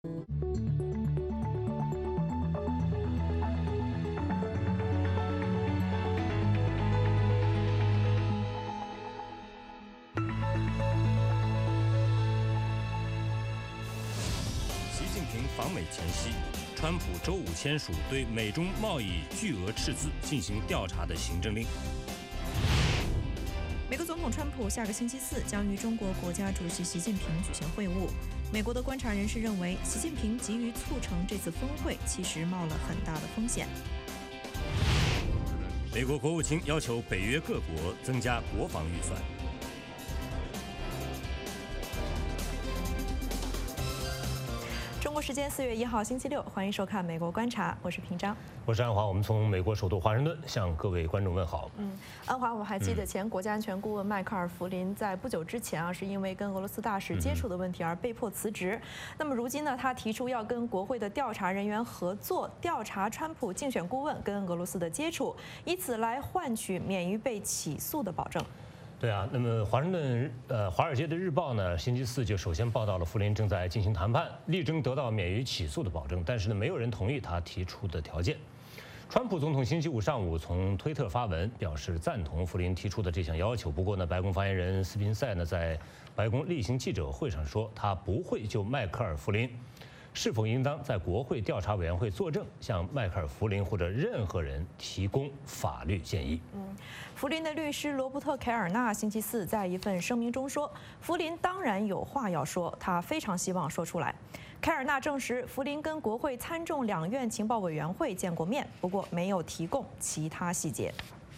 习近平访美前夕，川普周五签署对美中贸易巨额赤字进行调查的行政令。 美国总统川普下个星期四将与中国国家主席习近平举行会晤。美国的观察人士认为，习近平急于促成这次峰会，其实冒了很大的风险。 美国国务卿要求北约各国增加国防预算。 中国时间4月1号星期六，欢迎收看《美国观察》，我是平章， 我是安华。我们从美国首都华盛顿向各位观众问好。 安华，我们还记得前国家安全顾问迈克尔·弗林在不久之前是因为跟俄罗斯大使接触的问题而被迫辞职。那么如今呢，他提出要跟国会的调查人员合作，调查川普竞选顾问跟俄罗斯的接触，以此来换取免于被起诉的保证。 对啊，那么华尔街的日报呢，星期四就首先报道了弗林正在进行谈判，力争得到免于起诉的保证，但是呢，没有人同意他提出的条件。川普总统星期五上午从推特发文表示赞同弗林提出的这项要求。不过呢，白宫发言人斯宾塞呢在白宫例行记者会上说，他不会就迈克尔·弗林是否应当在国会调查委员会作证，向迈克尔·弗林或者任何人提供法律建议。 弗林的律师罗伯特·凯尔纳星期四在一份声明中说，弗林当然有话要说，他非常希望说出来。凯尔纳证实，弗林跟国会参众两院情报委员会见过面，不过没有提供其他细节。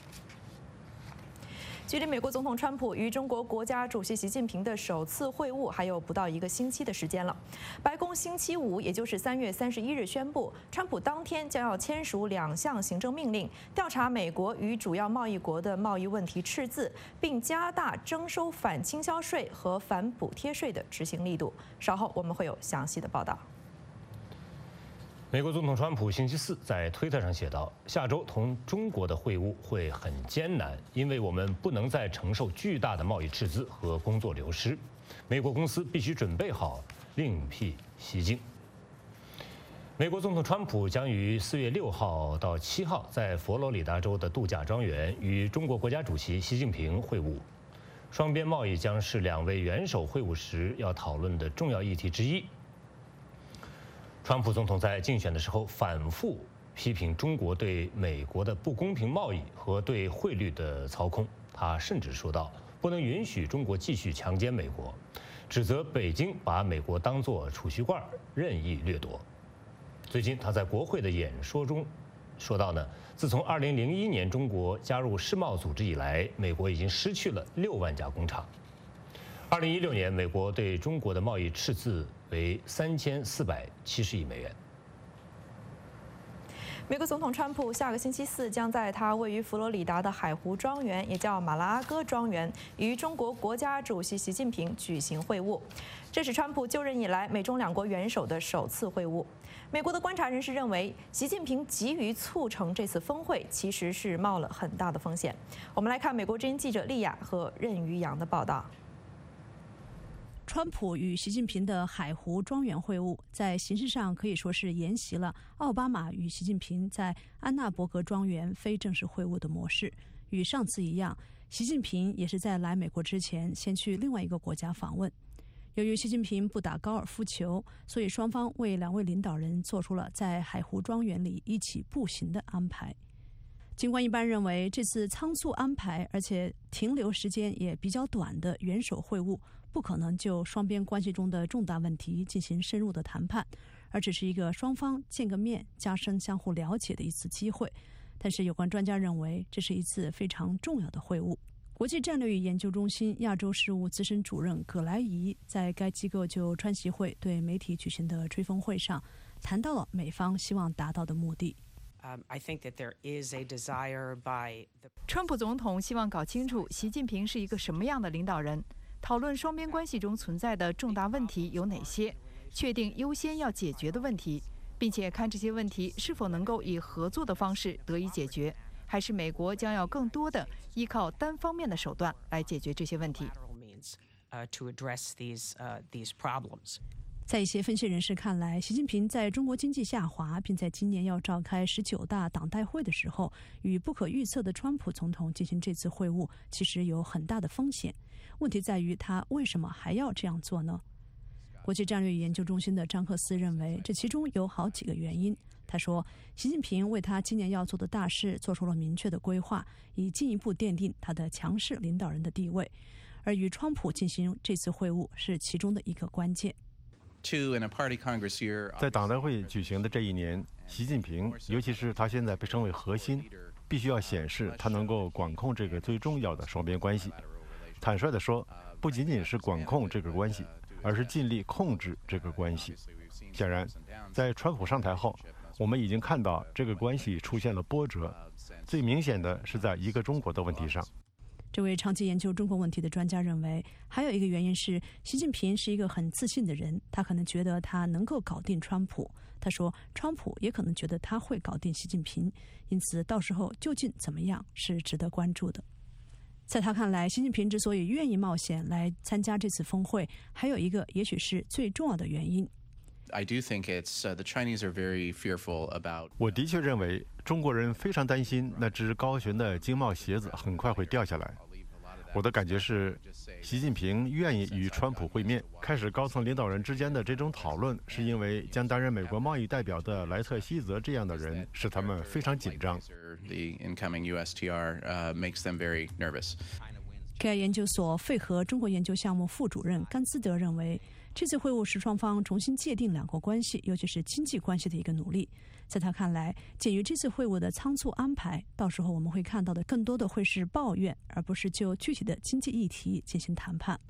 距离美国总统川普与中国国家主席习近平的首次会晤还有不到1个星期的时间了。白宫星期五，也就是3月31日宣布，川普当天将要签署2项行政命令，调查美国与主要贸易国的贸易问题赤字，并加大征收反倾销税和反补贴税的执行力度。稍后我们会有详细的报道。 美国总统川普星期四在推特上写道：“下周同中国的会晤会很艰难，因为我们不能再承受巨大的贸易赤字和工作流失。美国公司必须准备好另辟蹊径。”美国总统川普将于4月6号到7号在佛罗里达州的度假庄园与中国国家主席习近平会晤，双边贸易将是2位元首会晤时要讨论的重要议题之一。川普总统在竞选的时候反复批评中国对美国的不公平贸易和对汇率的操控，他甚至说道，不能允许中国继续强奸美国，指责北京把美国当作储蓄罐任意掠夺。最近他在国会的演说中说到呢，自从2001年中国加入世贸组织以来，美国已经失去了6万家工厂。2016年，美国对中国的贸易赤字为3470亿美元。 美国总统川普下个星期四将在他位于佛罗里达的海湖庄园，也叫马拉阿戈庄园，与中国国家主席习近平举行会晤。这是川普就任以来美中2国元首的首次会晤。美国的观察人士认为，习近平急于促成这次峰会，其实是冒了很大的风险。我们来看美国之音记者丽亚和任于洋的报道。 川普与习近平的海湖庄园会晤，在形式上可以说是沿袭了奥巴马与习近平在安纳伯格庄园非正式会晤的模式。与上次一样，习近平也是在来美国之前先去另外一个国家访问。由于习近平不打高尔夫球，所以双方为2位领导人做出了在海湖庄园里一起步行的安排。尽管一般认为这次仓促安排，而且停留时间也比较短的元首会晤不可能就双边关系中的重大问题进行深入的谈判，而只是一个双方见个面、加深相互了解的一次机会。但是有关专家认为，这是一次非常重要的会晤。国际战略与研究中心亚洲事务资深主任葛莱仪在该机构就川习会对媒体举行的吹风会上谈到了美方希望达到的目的。 川普总统希望搞清楚习近平是一个什么样的领导人，讨论双边关系中存在的重大问题有哪些，确定优先要解决的问题，并且看这些问题是否能够以合作的方式得以解决，还是美国将要更多的依靠单方面的手段来解决这些问题。 在一些分析人士看来，习近平在中国经济下滑，并在今年要召开19大党代会的时候，与不可预测的川普总统进行这次会晤，其实有很大的风险。问题在于他为什么还要这样做呢？国际战略研究中心的张克斯认为，这其中有好几个原因。他说，习近平为他今年要做的大事做出了明确的规划，以进一步奠定他的强势领导人的地位，而与川普进行这次会晤是其中的一个关键。 在党代会举行的这一年，习近平，尤其是他现在被称为核心，必须要显示他能够管控这个最重要的双边关系。坦率地说，不仅仅是管控这个关系，而是尽力控制这个关系。显然，在川普上台后，我们已经看到这个关系出现了波折，最明显的是在一个中国的问题上。 这位长期研究中国问题的专家认为，还有一个原因是习近平是一个很自信的人，他可能觉得他能够搞定川普。他说，川普也可能觉得他会搞定习近平，因此到时候究竟怎么样是值得关注的。在他看来，习近平之所以愿意冒险来参加这次峰会，还有一个也许是最重要的原因。 我的确认为中国人非常担心那只高悬的经贸鞋子很快会掉下来。我的感觉是，习近平愿意与川普会面，开始高层领导人之间的这种讨论，是因为将担任美国贸易代表的莱特希泽这样的人使他们非常紧张。 盖研究所费和中国研究项目副主任甘斯德认为，这次会晤是双方重新界定两国关系，尤其是经济关系的一个努力。在他看来，鉴于这次会晤的仓促安排，到时候我们会看到的更多的会是抱怨，而不是就具体的经济议题进行谈判。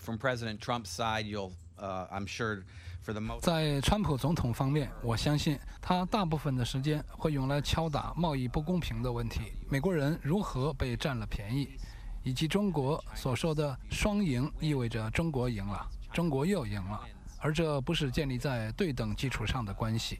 在川普总统方面，我相信他大部分的时间会用来敲打贸易不公平的问题，美国人如何被占了便宜，以及中国所说的双赢意味着中国赢了，中国又赢了，而这不是建立在对等基础上的关系。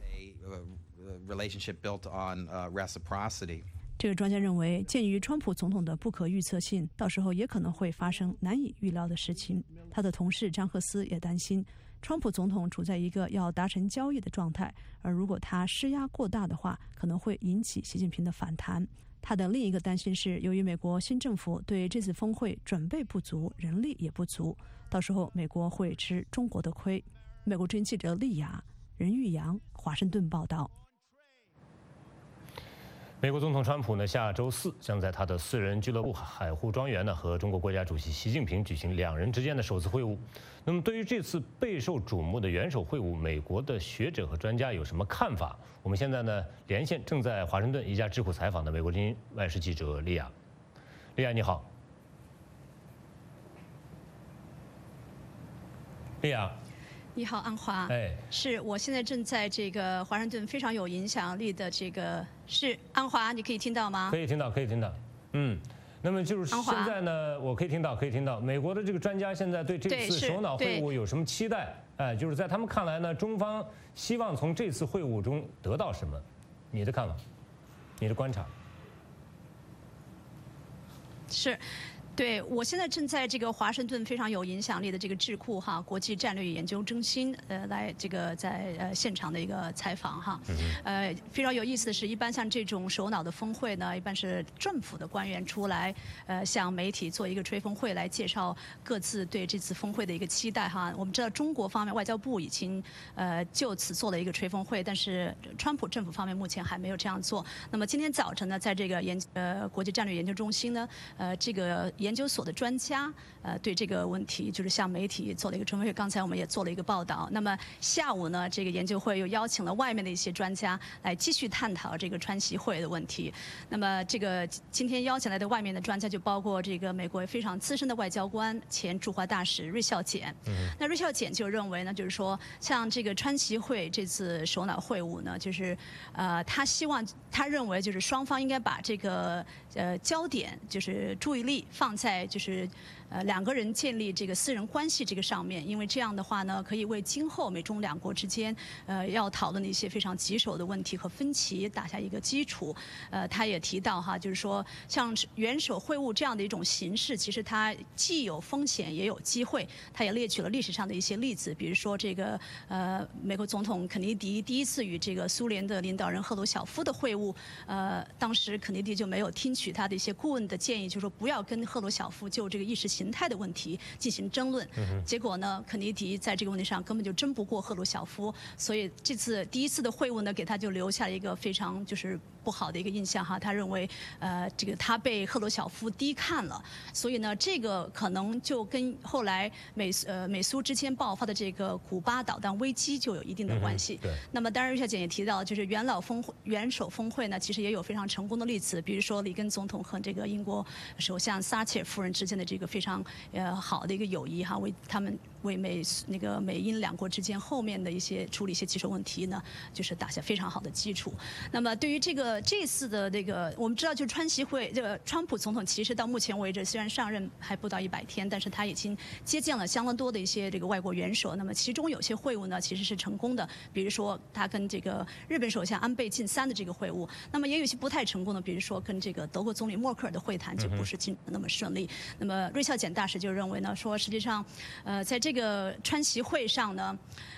这个专家认为，鉴于川普总统的不可预测性，到时候也可能会发生难以预料的事情。他的同事张赫斯也担心，川普总统处在一个要达成交易的状态，而如果他施压过大的话，可能会引起习近平的反弹。他的另一个担心是，由于美国新政府对这次峰会准备不足，人力也不足，到时候美国会吃中国的亏。美国之音记者丽雅、任玉阳，华盛顿报道。 美国总统川普呢，下周4将在他的私人俱乐部海湖庄园呢，和中国国家主席习近平举行两人之间的首次会晤。那么，对于这次备受瞩目的元首会晤，美国的学者和专家有什么看法？我们现在呢，连线正在华盛顿一家智库采访的美国之音外事记者莉亚。莉亚，你好。莉亚。 你好，安华。是我现在正在这个华盛顿非常有影响力的这个是安华，你可以听到吗？ 可以听到，可以听到。那么就是现在呢，我可以听到，可以听到。美国的这个专家现在对这次首脑会晤有什么期待？就是在他们看来呢，中方希望从这次会晤中得到什么？你的看法，你的观察？ 是。对，我现在正在这个华盛顿非常有影响力的这个智库国际战略研究中心来这个在现场的一个采访非常有意思的是，一般像这种首脑的峰会呢，一般是政府的官员出来向媒体做一个吹风会，来介绍各自对这次峰会的一个期待我们知道中国方面外交部已经就此做了一个吹风会，但是川普政府方面目前还没有这样做。那么今天早晨呢，在这个国际战略研究中心呢，这个研究所的专家对这个问题就是向媒体做了一个吹风会，刚才我们也做了一个报道。那么下午呢，这个研究会又邀请了外面的一些专家来继续探讨这个川习会的问题。那么这个今天邀请来的外面的专家就包括这个美国非常资深的外交官、前驻华大使芮孝俭。那芮孝俭就认为呢，就是说像这个川习会这次首脑会晤呢，就是他认为就是双方应该把这个焦点就是注意力放放在就是两个人建立这个私人关系这个上面，因为这样的话呢，可以为今后美中两国之间要讨论的一些非常棘手的问题和分歧打下一个基础。他也提到哈，就是说像元首会晤这样的一种形式，其实它既有风险也有机会。他也列举了历史上的一些例子，比如说这个美国总统肯尼迪第一次与这个苏联的领导人赫鲁晓夫的会晤，当时肯尼迪就没有听取他的一些顾问的建议，就是说不要跟赫鲁晓夫就这个意识形态的问题进行争论。结果呢，肯尼迪在这个问题上根本就争不过赫鲁晓夫，所以这次第一次的会晤呢，给他就留下了一个非常就是不好的一个印象哈。他认为这个他被赫鲁晓夫低看了，所以呢，这个可能就跟后来美苏之间爆发的这个古巴导弹危机就有一定的关系。那么当然，瑞小姐也提到，就是元首峰会呢，其实也有非常成功的例子，比如说里根总统和这个英国首相撒切尔夫人之间的这个非常好的一个友谊哈，为美英两国之间后面的一些处理一些棘手问题呢，就是打下非常好的基础。那么对于这次的这个，我们知道就是川习会，这个川普总统其实到目前为止虽然上任还不到100天，但是他已经接见了相当多的一些这个外国元首。那么其中有些会晤呢其实是成功的，比如说他跟这个日本首相安倍晋三的这个会晤。那么也有一些不太成功的，比如说跟这个德国总理默克尔的会谈就不是进展那么顺利。那么瑞孝简大使就认为呢，说实际上在这个川习会上呢，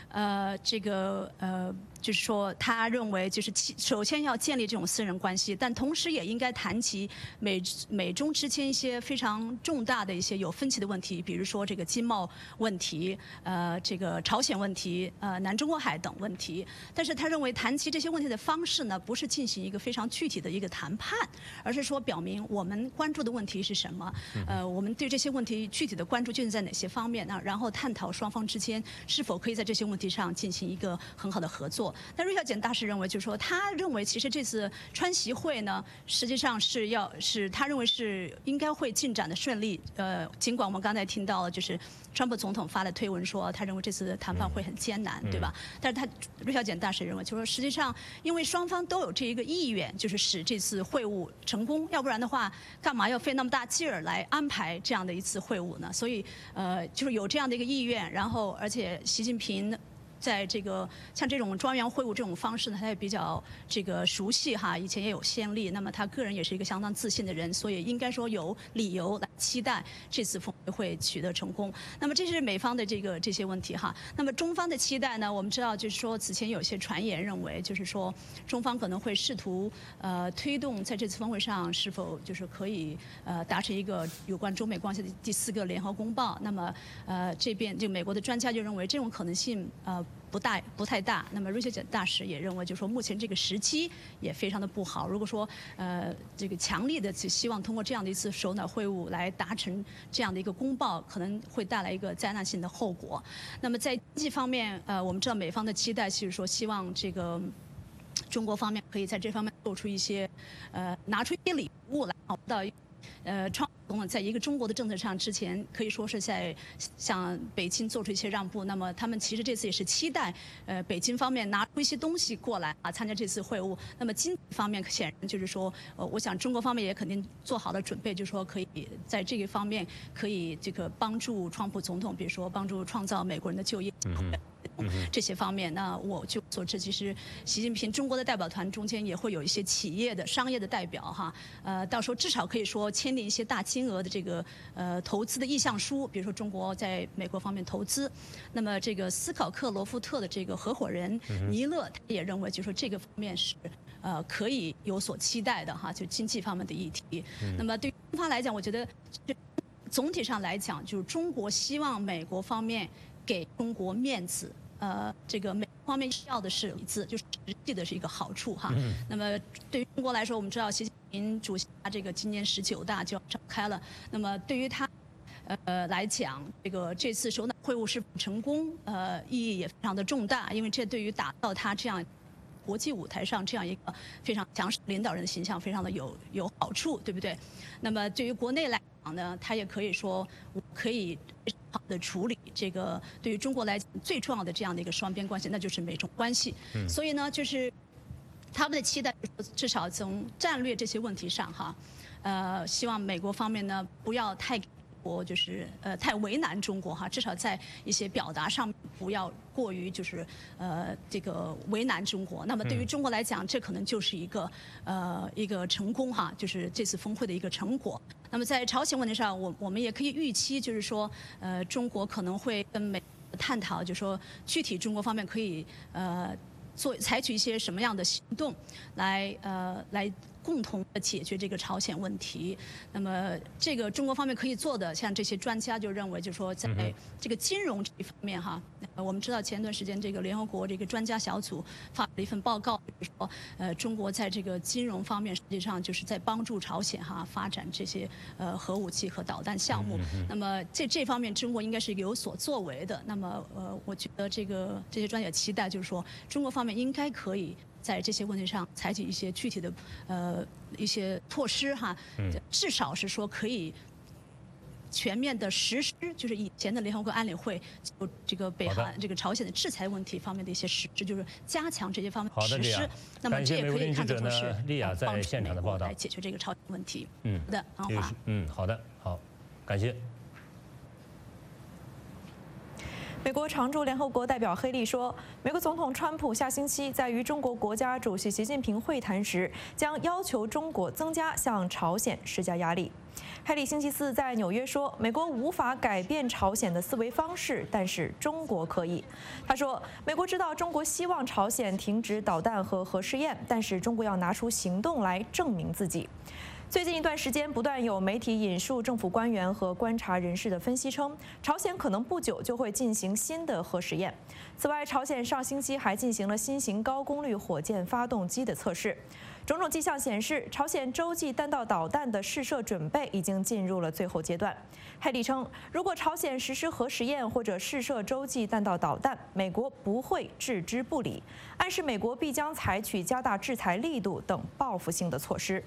就是说，他认为就是首先要建立这种私人关系，但同时也应该谈及美中之间一些非常重大的一些有分歧的问题，比如说这个经贸问题，这个朝鲜问题，南中国海等问题。但是他认为谈及这些问题的方式呢，不是进行一个非常具体的一个谈判，而是说表明我们关注的问题是什么，我们对这些问题具体的关注究竟在哪些方面呢？然后探讨双方之间是否可以在这些问题上进行一个很好的合作。但瑞孝简大使认为，就是说，他认为其实这次川习会呢，实际上是他认为是应该会进展的顺利。尽管我们刚才听到了，就是川普总统发的推文说，他认为这次的谈判会很艰难，对吧？但是瑞孝简大使认为，就是说，实际上因为双方都有这一个意愿，就是使这次会晤成功，要不然的话，干嘛要费那么大劲儿来安排这样的一次会晤呢？所以，就是有这样的一个意愿，然后而且习近平在这个像这种庄园会晤这种方式呢，他也比较这个熟悉哈，以前也有先例。那么他个人也是一个相当自信的人，所以应该说有理由来期待这次峰会会取得成功。那么这是美方的这些问题哈。那么中方的期待呢，我们知道就是说此前有些传言认为，就是说中方可能会试图推动在这次峰会上是否就是可以达成一个有关中美关系的第4个联合公报。那么这边就美国的专家就认为这种可能性不太大。那么瑞孝简大使也认为，就是说目前这个时机也非常的不好。如果说这个强烈的希望通过这样的一次首脑会晤来达成这样的一个公报，可能会带来一个灾难性的后果。那么在经济方面，我们知道美方的期待就是说希望这个中国方面可以在这方面做出一些拿出一些礼物来到川普总统在一个中国的政策上，之前可以说是在向北京做出一些让步。那么他们其实这次也是期待北京方面拿出一些东西过来参加这次会晤。那么经济方面显然就是说，我想中国方面也肯定做好了准备，就是说可以在这个方面可以这个帮助川普总统，比如说帮助创造美国人的就业机会。这些方面，那我就所知，其实习近平中国的代表团中间也会有一些企业的商业的代表哈，到时候至少可以说签订一些大金额的这个投资的意向书，比如说中国在美国方面投资。那么这个斯考克罗夫特的这个合伙人尼勒，他也认为就是说这个方面是可以有所期待的哈，就经济方面的议题。那么对于中方来讲，我觉得总体上来讲，就是中国希望美国方面给中国面子。这个美国方面要的是一致，就是实际的是一个好处哈。那么对于中国来说，我们知道习近平主席这个今年19大就要召开了。那么对于他来讲，这次首脑会晤是否成功，意义也非常的重大，因为这对于打造他这样国际舞台上这样一个非常强势领导人的形象非常的有好处，对不对？那么对于国内来讲呢，他也可以说我可以好的处理这个对于中国来讲最重要的这样的一个双边关系，那就是美中关系。所以呢，就是他们的期待，至少从战略这些问题上哈， 希望美国方面呢不要太太为难中国哈，至少在一些表达上不要过于这个为难中国。那么对于中国来讲，这可能就是一个成功哈，就是这次峰会的一个成果。那么在朝鲜问题上，我们也可以预期，就是说中国可能会跟美国探讨，就是说具体中国方面可以采取一些什么样的行动来共同的解决这个朝鲜问题。那么这个中国方面可以做的，像这些专家就认为，就是说在这个金融这一方面哈，我们知道前段时间这个联合国这个专家小组发了一份报告，就是说中国在这个金融方面实际上就是在帮助朝鲜哈发展这些核武器和导弹项目。那么这方面中国应该是有所作为的。那么我觉得这些专家期待就是说中国方面应该可以在这些问题上采取一些具体的一些措施哈，至少是说可以全面的实施，就是以前的联合国安理会就这个北韩这个朝鲜的制裁问题方面的一些实施，就是加强这些方面的实施。那么这也可以看作是丽亚在现场的报道来解决这个朝鲜问题。好的， 好的，好的，好，感谢。 美国常驻联合国代表黑利说，美国总统川普下星期在与中国国家主席习近平会谈时，将要求中国增加向朝鲜施加压力。黑利星期四在纽约说，美国无法改变朝鲜的思维方式，但是中国可以。他说，美国知道中国希望朝鲜停止导弹和核试验，但是中国要拿出行动来证明自己。最近一段时间，不断有媒体引述政府官员和观察人士的分析称，朝鲜可能不久就会进行新的核试验。此外，朝鲜上星期还进行了新型高功率火箭发动机的测试。种种迹象显示，朝鲜洲际弹道导弹的试射准备已经进入了最后阶段。黑利称，如果朝鲜实施核实验或者试射洲际弹道导弹，美国不会置之不理，暗示美国必将采取加大制裁力度等报复性的措施。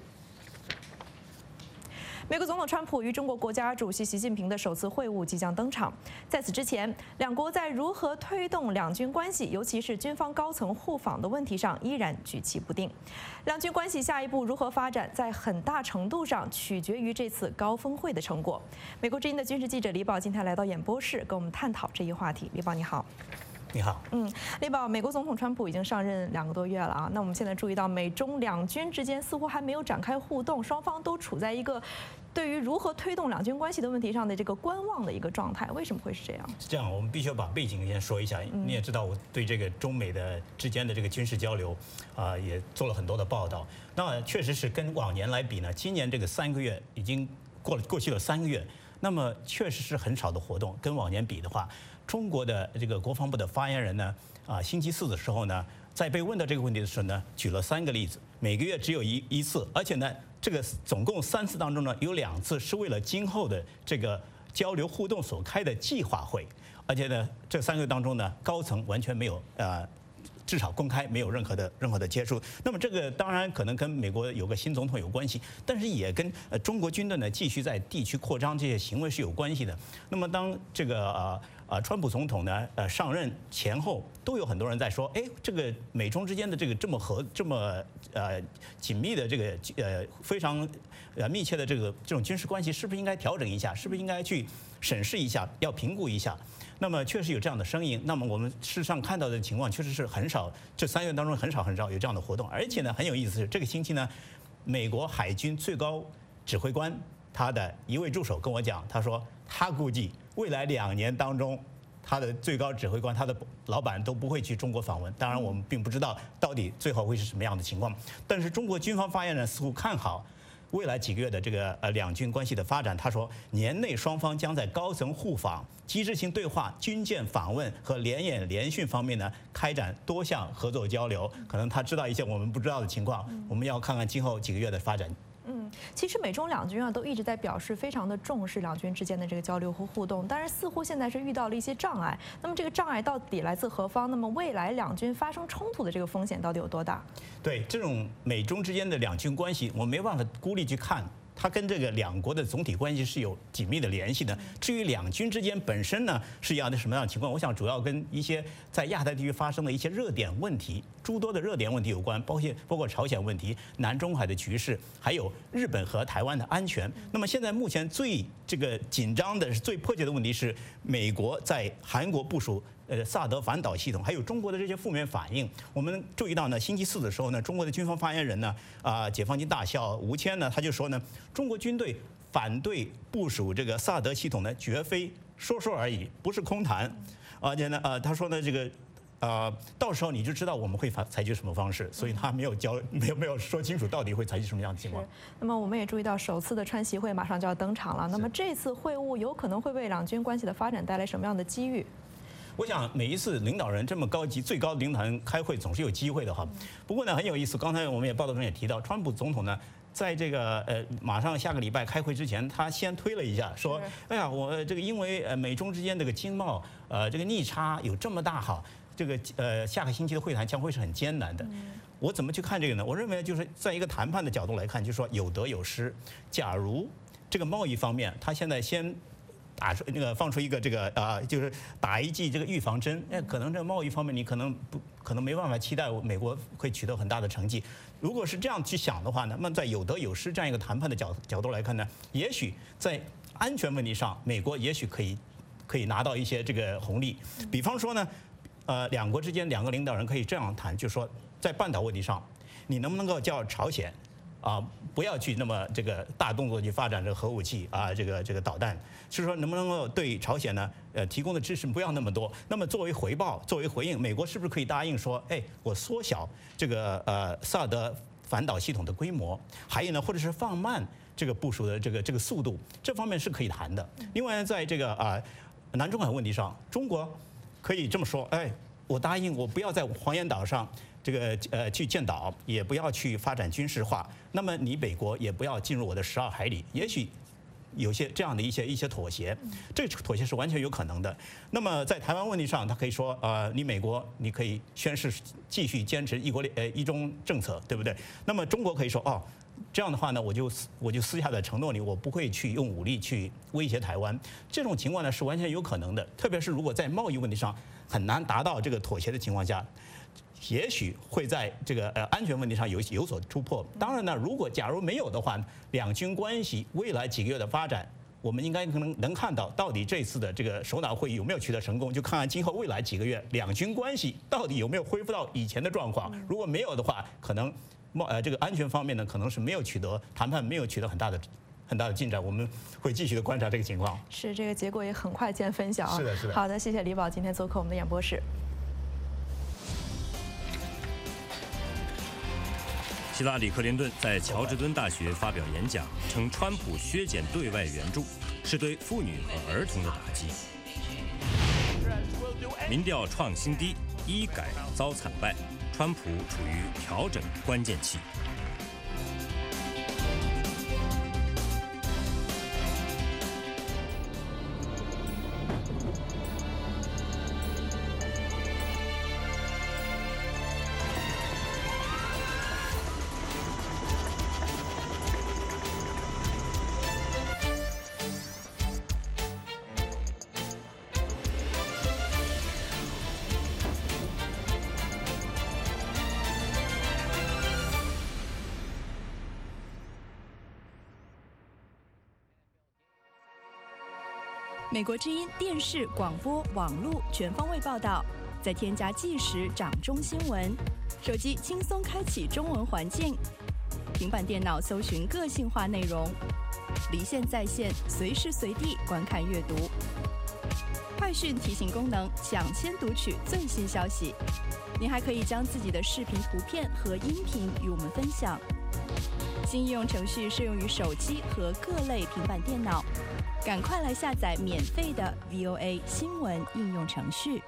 美国总统川普与中国国家主席习近平的首次会晤即将登场。在此之前，两国在如何推动两军关系，尤其是军方高层互访的问题上，依然举棋不定。两军关系下一步如何发展，在很大程度上取决于这次高峰会的成果。美国之音的军事记者李宝今天来到演播室，跟我们探讨这一话题。李宝你好。 你好， 李宝，美国总统川普已经上任2个多月了啊。那我们现在注意到，美中两军之间似乎还没有展开互动，双方都处在一个对于如何推动两军关系的问题上的这个观望的一个状态。为什么会是这样？ 是这样，我们必须要把背景先说一下。你也知道，我对这个中美的之间的这个军事交流，也做了很多的报道。那确实是跟往年来比呢，今年这个3个月已经过去了3个月，那么确实是很少的活动。跟往年比的话，中国的这个国防部的发言人呢，星期四的时候呢，在被问到这个问题的时候呢，举了3个例子，每个月只有一次，而且呢，这个总共3次当中呢，有2次是为了今后的这个交流互动所开的计划会，而且呢，这3个当中呢，高层完全没有至少公开没有任何的接触。那么这个当然可能跟美国有个新总统有关系，但是也跟中国军队呢继续在地区扩张这些行为是有关系的。那么当这个川普总统呢上任前后都有很多人在说，哎，这个美中之间的这个这么紧密的这个非常密切的这种军事关系，是不是应该调整一下？是不是应该去审视一下，要评估一下？那么确实有这样的声音。那么我们事实上看到的情况确实是很少，这3月当中很少有这样的活动。而且呢，很有意思是这个星期呢，美国海军最高指挥官他的一位助手跟我讲，他说他估计未来2年当中，他的最高指挥官他的老板都不会去中国访问。当然我们并不知道到底最后会是什么样的情况，但是中国军方发言人似乎看好未来几个月的这个两军关系的发展。他说，年内双方将在高层互访、机制性对话、军舰访问和联演联训方面呢，开展多项合作交流。可能他知道一些我们不知道的情况，我们要看看今后几个月的发展。 其实美中两军都一直在表示非常的重视两军之间的这个交流和互动，但是似乎现在是遇到了一些障碍。那么这个障碍到底来自何方？那么未来两军发生冲突的这个风险到底有多大？ 对这种美中之间的两军关系，我没办法孤立去看它跟这个两国的总体关系是有紧密的联系的。至于两军之间本身呢是一样的什么样的情况，我想主要跟一些在亚太地区发生的一些热点问题、诸多的热点问题有关，包括朝鲜问题、南中海的局势，还有日本和台湾的安全。那么现在目前最这个紧张的、最迫切的问题是美国在韩国部署萨德反导系统，还有中国的这些负面反应。我们注意到呢，星期四的时候呢，中国的军方发言人呢，解放军大校吴谦呢，他就说呢，中国军队反对部署这个萨德系统呢，绝非说说而已，不是空谈。而且呢，他说呢，这个。到时候你就知道我们会采取什么方式，所以他没有说清楚到底会采取什么样的情况。 那么我们也注意到，首次的川习会马上就要登场了。那么这次会晤有可能会为两军关系的发展带来什么样的机遇？ 我想每一次领导人这么高级、最高领导人开会总是有机会的哈。不过呢，很有意思，刚才我们报道中也提到，川普总统呢，在这个马上下个礼拜开会之前，他先推了一下，说，哎呀，我这个因为美中之间这个经贸这个逆差有这么大哈。这个下个星期的会谈将会是很艰难的。我怎么去看这个呢？我认为就是在一个谈判的角度来看，就是说有得有失。假如这个贸易方面，他现在先放出一个这个就是打一剂这个预防针，可能这个贸易方面你可能没办法期待美国会取得很大的成绩。如果是这样去想的话呢，那么在有得有失这样一个谈判的角度来看呢，也许在安全问题上，美国也许可以拿到一些这个红利。比方说呢。两国之间两个领导人可以这样谈，就是说，在半岛问题上，你能不能够叫朝鲜，不要去那么这个大动作去发展这个核武器这个导弹，就是说能不能够对朝鲜呢，提供的支持不要那么多。那么作为回报，作为回应，美国是不是可以答应说，哎，我缩小这个萨德反导系统的规模，还有呢，或者是放慢这个部署的这个速度，这方面是可以谈的。另外，在这个南中海问题上，中国。可以这么说，哎，我答应我不要在黄岩岛上这个去建岛，也不要去发展军事化。那么你美国也不要进入我的12海里，也许有些这样的一些妥协，这个妥协是完全有可能的。那么在台湾问题上，他可以说你美国你可以宣誓继续坚持一中政策，对不对？那么中国可以说这样的话呢，我就私下的承诺你，我不会去用武力去威胁台湾。这种情况呢是完全有可能的，特别是如果在贸易问题上很难达到这个妥协的情况下，也许会在这个安全问题上有所突破。当然呢，假如没有的话，两军关系未来几个月的发展，我们应该能看到底这次的这个首脑会议有没有取得成功，就看看今后未来几个月两军关系到底有没有恢复到以前的状况。如果没有的话，可能这个安全方面呢，可能是谈判没有取得很大的进展。我们会继续的观察这个情况。 是，这个结果也很快见分晓啊。 是的，是的。 好的，谢谢李宝今天做客我们的演播室。 希拉里·克林顿在乔治敦大学发表演讲，称川普削减对外援助是对妇女和儿童的打击。民调创新低，医改遭惨败，川普处于调整关键期。 美国之音电视、广播、网络全方位报道，再添加即时掌中新闻，手机轻松开启中文环境，平板电脑搜寻个性化内容，离线在线，随时随地观看阅读。快讯提醒功能，抢先读取最新消息。您还可以将自己的视频、图片和音频与我们分享。新应用程序适用于手机和各类平板电脑。赶快来下载免费的 VOA 新闻应用程序。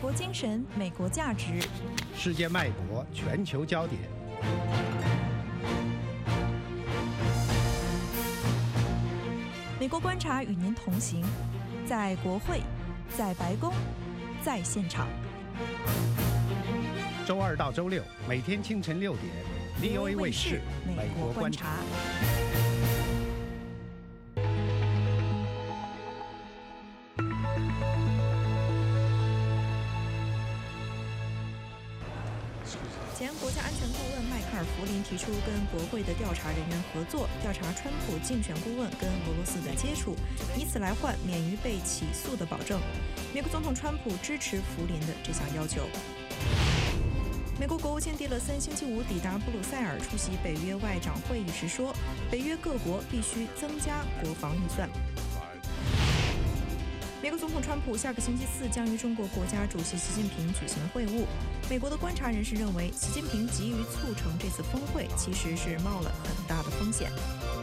国精神，美国价值， 世界脉搏，全球焦点。 美国观察与您同行，在国会，在白宫，在现场。 周2到周6，每天清晨6点 ，VOA 卫视《美国观察》。 前国家安全顾问迈克尔·弗林提出跟国会的调查人员合作，调查川普竞选顾问跟俄罗斯的接触，以此来换免于被起诉的保证。美国总统川普支持弗林的这项要求。美国国务卿蒂勒森星期五抵达布鲁塞尔出席北约外长会议时说，北约各国必须增加国防预算。美国总统川普下个星期4将与中国国家主席习近平举行会晤。美国的观察人士认为，习近平急于促成这次峰会，其实是冒了很大的风险。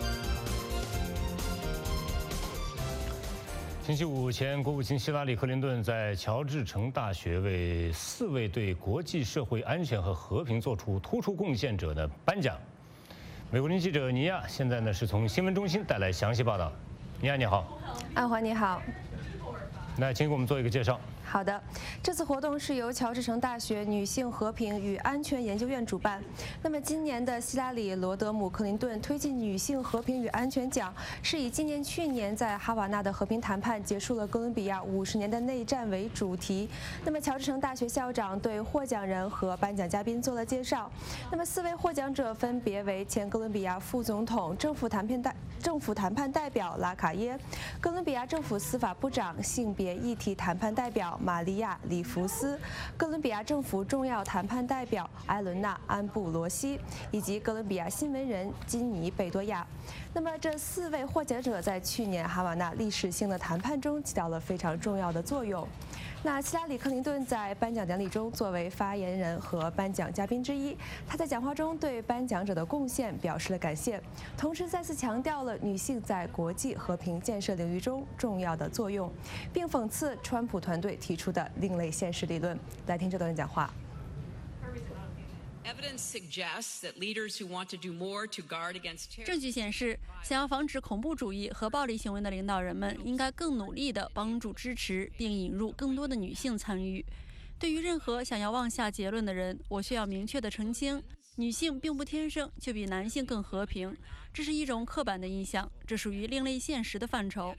星期五前，国务卿希拉里·克林顿在乔治城大学为4位对国际社会安全和和平做出突出贡献者的颁奖。美国之音记者尼亚现在呢是从新闻中心带来详细报道。尼亚你好， 安华你好， 那请给我们做一个介绍。 好的，这次活动是由乔治城大学女性和平与安全研究院主办。那么，今年的希拉里·罗德姆·克林顿推进女性和平与安全奖，是以纪念去年在哈瓦那的和平谈判结束了哥伦比亚50年的内战为主题。那么，乔治城大学校长对获奖人和颁奖嘉宾做了介绍。那么，4位获奖者分别为前哥伦比亚副总统、政府谈判代表拉卡耶，哥伦比亚政府司法部长、性别议题谈判代表玛利亚·里弗斯，哥伦比亚政府重要谈判代表埃伦娜·安布罗西，以及哥伦比亚新闻人金尼·贝多亚。那么，这4位获奖者在去年哈瓦那历史性的谈判中起到了非常重要的作用。那希拉里·克林顿在颁奖典礼中作为发言人和颁奖嘉宾之一，他在讲话中对颁奖者的贡献表示了感谢，同时再次强调了女性在国际和平建设领域中重要的作用，并讽刺川普团队提出的另类现实理论。来听这段讲话。 证据显示，想要防止恐怖主义和暴力行为的领导人们应该更努力地帮助支持并引入更多的女性参与。对于任何想要妄下结论的人，我需要明确地澄清：女性并不天生就比男性更和平，这是一种刻板的印象，这属于另类现实的范畴。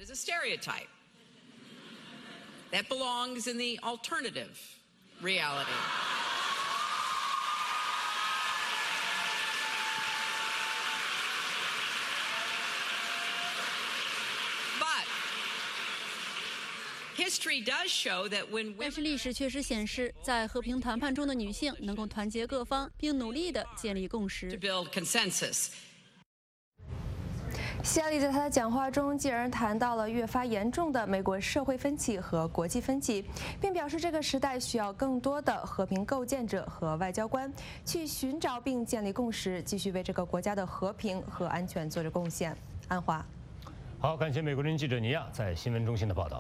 That belongs in the alternative reality. But history does show that when 但是历史确实显示，在和平谈判中的女性能够团结各方，并努力地建立共识。 to build consensus. 希拉里在他的讲话中继而谈到了越发严重的美国社会分歧和国际分歧，并表示这个时代需要更多的和平构建者和外交官去寻找并建立共识，继续为这个国家的和平和安全做着贡献。安华， 好，感谢美国之音记者尼亚在新闻中心的报道。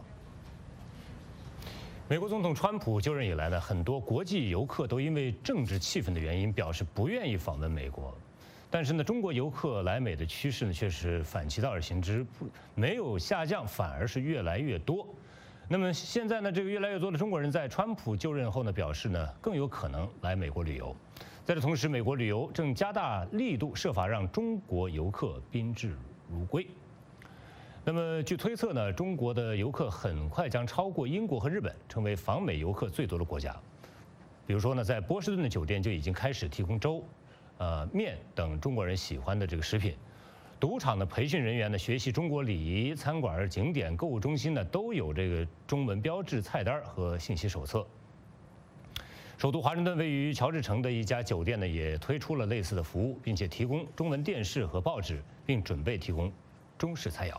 美国总统川普就任以来呢，很多国际游客都因为政治气氛的原因表示不愿意访问美国。但是呢，中国游客来美的趋势呢却是反其道而行之，没有下降，反而是越来越多。那么现在呢，这个越来越多的中国人在川普就任后呢，表示呢更有可能来美国旅游。在这同时，美国旅游正加大力度，设法让中国游客宾至如归。那么据推测呢，中国的游客很快将超过英国和日本，成为访美游客最多的国家。比如说呢，在波士顿的酒店就已经开始提供粥、面等中国人喜欢的这个食品。赌场的培训人员呢，学习中国礼仪，餐馆、景点、购物中心呢都有这个中文标志菜单和信息手册。首都华盛顿位于乔治城的一家酒店呢，也推出了类似的服务，并且提供中文电视和报纸，并准备提供中式菜肴。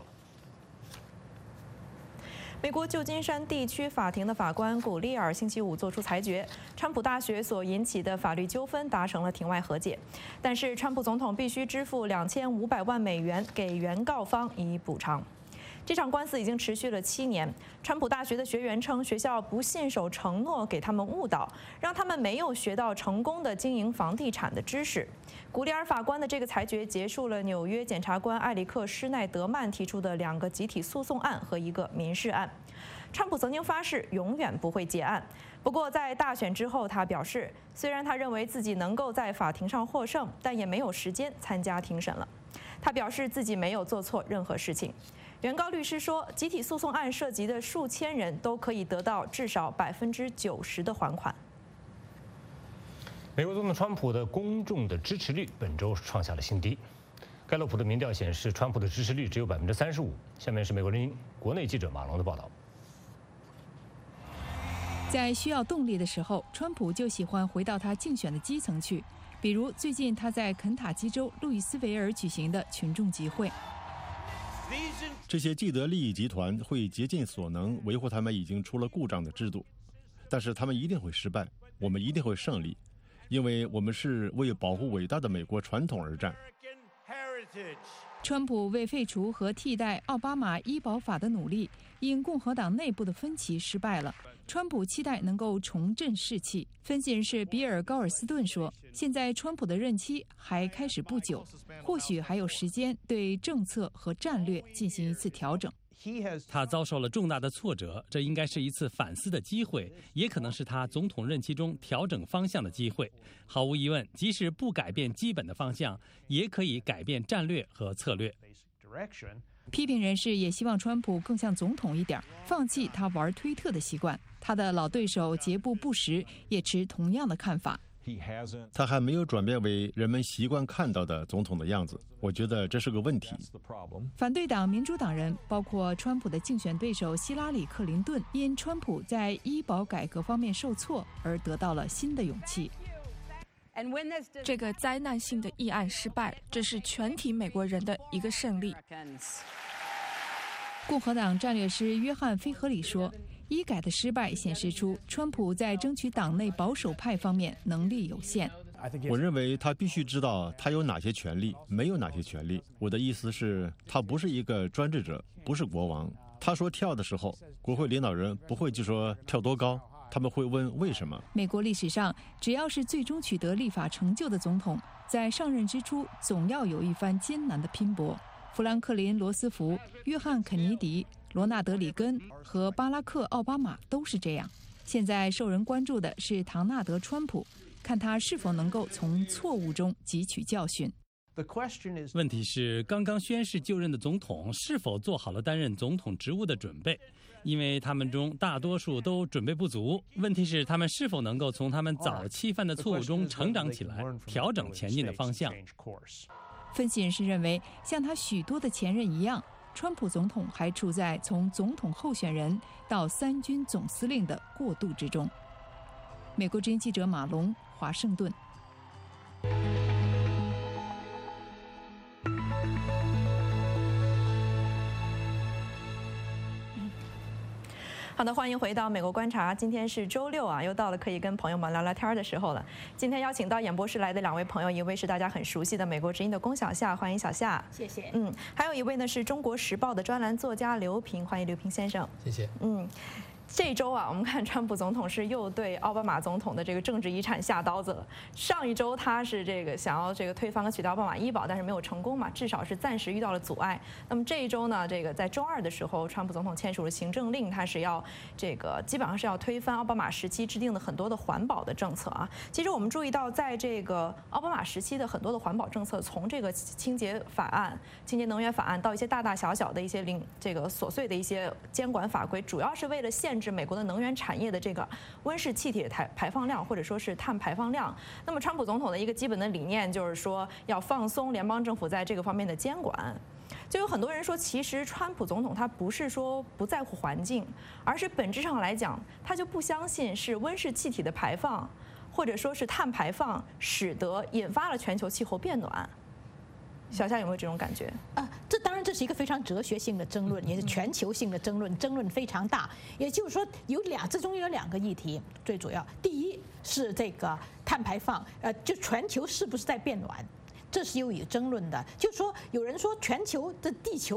美国旧金山地区法庭的法官古利尔星期五作出裁决，川普大学所引起的法律纠纷达成了庭外和解，但是川普总统必须支付2500万美元给原告方以补偿。 这场官司已经持续了7年。川普大学的学员称，学校不信守承诺，给他们误导，让他们没有学到成功的经营房地产的知识。古里尔法官的这个裁决结束了纽约检察官埃里克·施耐德曼提出的2个集体诉讼案和1个民事案。川普曾经发誓永远不会结案，不过在大选之后，他表示，虽然他认为自己能够在法庭上获胜，但也没有时间参加庭审了。他表示自己没有做错任何事情。原告律师说，集体诉讼案涉及的数千人都可以得到至少90%的还款。 美国总统川普的公众的支持率本周创下了新低。盖洛普的民调显示，川普的支持率只有35%。下面是美国之音国内记者马龙的报道。 在需要动力的时候，川普就喜欢回到他竞选的基层去，比如最近他在肯塔基州路易斯维尔举行的群众集会。 这些既得利益集团会竭尽所能维护他们已经出了故障的制度，但是他们一定会失败，我们一定会胜利，因为我们是为保护伟大的美国传统而战。 川普为废除和替代奥巴马医保法的努力，因共和党内部的分歧失败了。川普期待能够重振士气。分析人士比尔·高尔斯顿说，现在川普的任期还开始不久，或许还有时间对政策和战略进行一次调整。 他遭受了重大的挫折，这应该是一次反思的机会，也可能是他总统任期中调整方向的机会。毫无疑问，即使不改变基本的方向，也可以改变战略和策略。 批评人士也希望川普更像总统一点，放弃他玩推特的习惯。他的老对手杰布·布什也持同样的看法。 他还没有转变为人们习惯看到的总统的样子，我觉得这是个问题。 反对党民主党人，包括川普的竞选对手希拉里·克林顿，因川普在医保改革方面受挫而得到了新的勇气。 这个灾难性的议案失败，这是全体美国人的一个胜利。 共和党战略师约翰·菲荷里说，医改的失败显示出川普在争取党内保守派方面能力有限。 我认为他必须知道他有哪些权利，没有哪些权利。我的意思是，他不是一个专制者，不是国王。他说跳的时候，国会领导人不会就说跳多高，他们会问为什么。 美国历史上，只要是最终取得立法成就的总统，在上任之初总要有一番艰难的拼搏。富兰克林·罗斯福、约翰·肯尼迪、罗纳德·里根和巴拉克·奥巴马都是这样。现在受人关注的是唐纳德·川普，看他是否能够从错误中汲取教训。 问题是，刚刚宣誓就任的总统是否做好了担任总统职务的准备？因为他们中大多数都准备不足。问题是，他们是否能够从他们早期犯的错误中成长起来，调整前进的方向？ 分析人士认为，像他许多的前任一样，川普总统还处在从总统候选人到3军总司令的过渡之中。美国之音记者马龙，华盛顿。 好的，欢迎回到美国观察。今天是周六啊，又到了可以跟朋友们聊聊天的时候了。今天邀请到演播室来的2位朋友，一位是大家很熟悉的美国之音的龚小夏，欢迎小夏。 谢谢。 还有一位呢是中国时报的专栏作家刘平，欢迎刘平先生。 谢谢。 这周啊，我们看川普总统是又对奥巴马总统的这个政治遗产下刀子了。上一周他是这个想要这个推翻和取代奥巴马医保，但是没有成功嘛，至少是暂时遇到了阻碍。那么这一周呢，这个在周2的时候，川普总统签署了行政令，他是要这个基本上是要推翻奥巴马时期制定的很多的环保的政策啊。其实我们注意到，在这个奥巴马时期的很多的环保政策，从这个清洁法案、清洁能源法案到一些大大小小的一些这个琐碎的一些监管法规，主要是为了限制美国的能源产业的这个温室气体的排放量，或者说是碳排放量。那么川普总统的一个基本的理念就是说要放松联邦政府在这个方面的监管。就有很多人说，其实川普总统他不是说不在乎环境，而是本质上来讲，他就不相信是温室气体的排放，或者说是碳排放使得引发了全球气候变暖。小夏有没有这种感觉？ 这当然这是一个非常哲学性的争论，也是全球性的争论，争论非常大。也就是说，这中间有2个议题，最主要，第一是这个碳排放，就全球是不是在变暖，这是有争论的。就是说，有人说全球的地球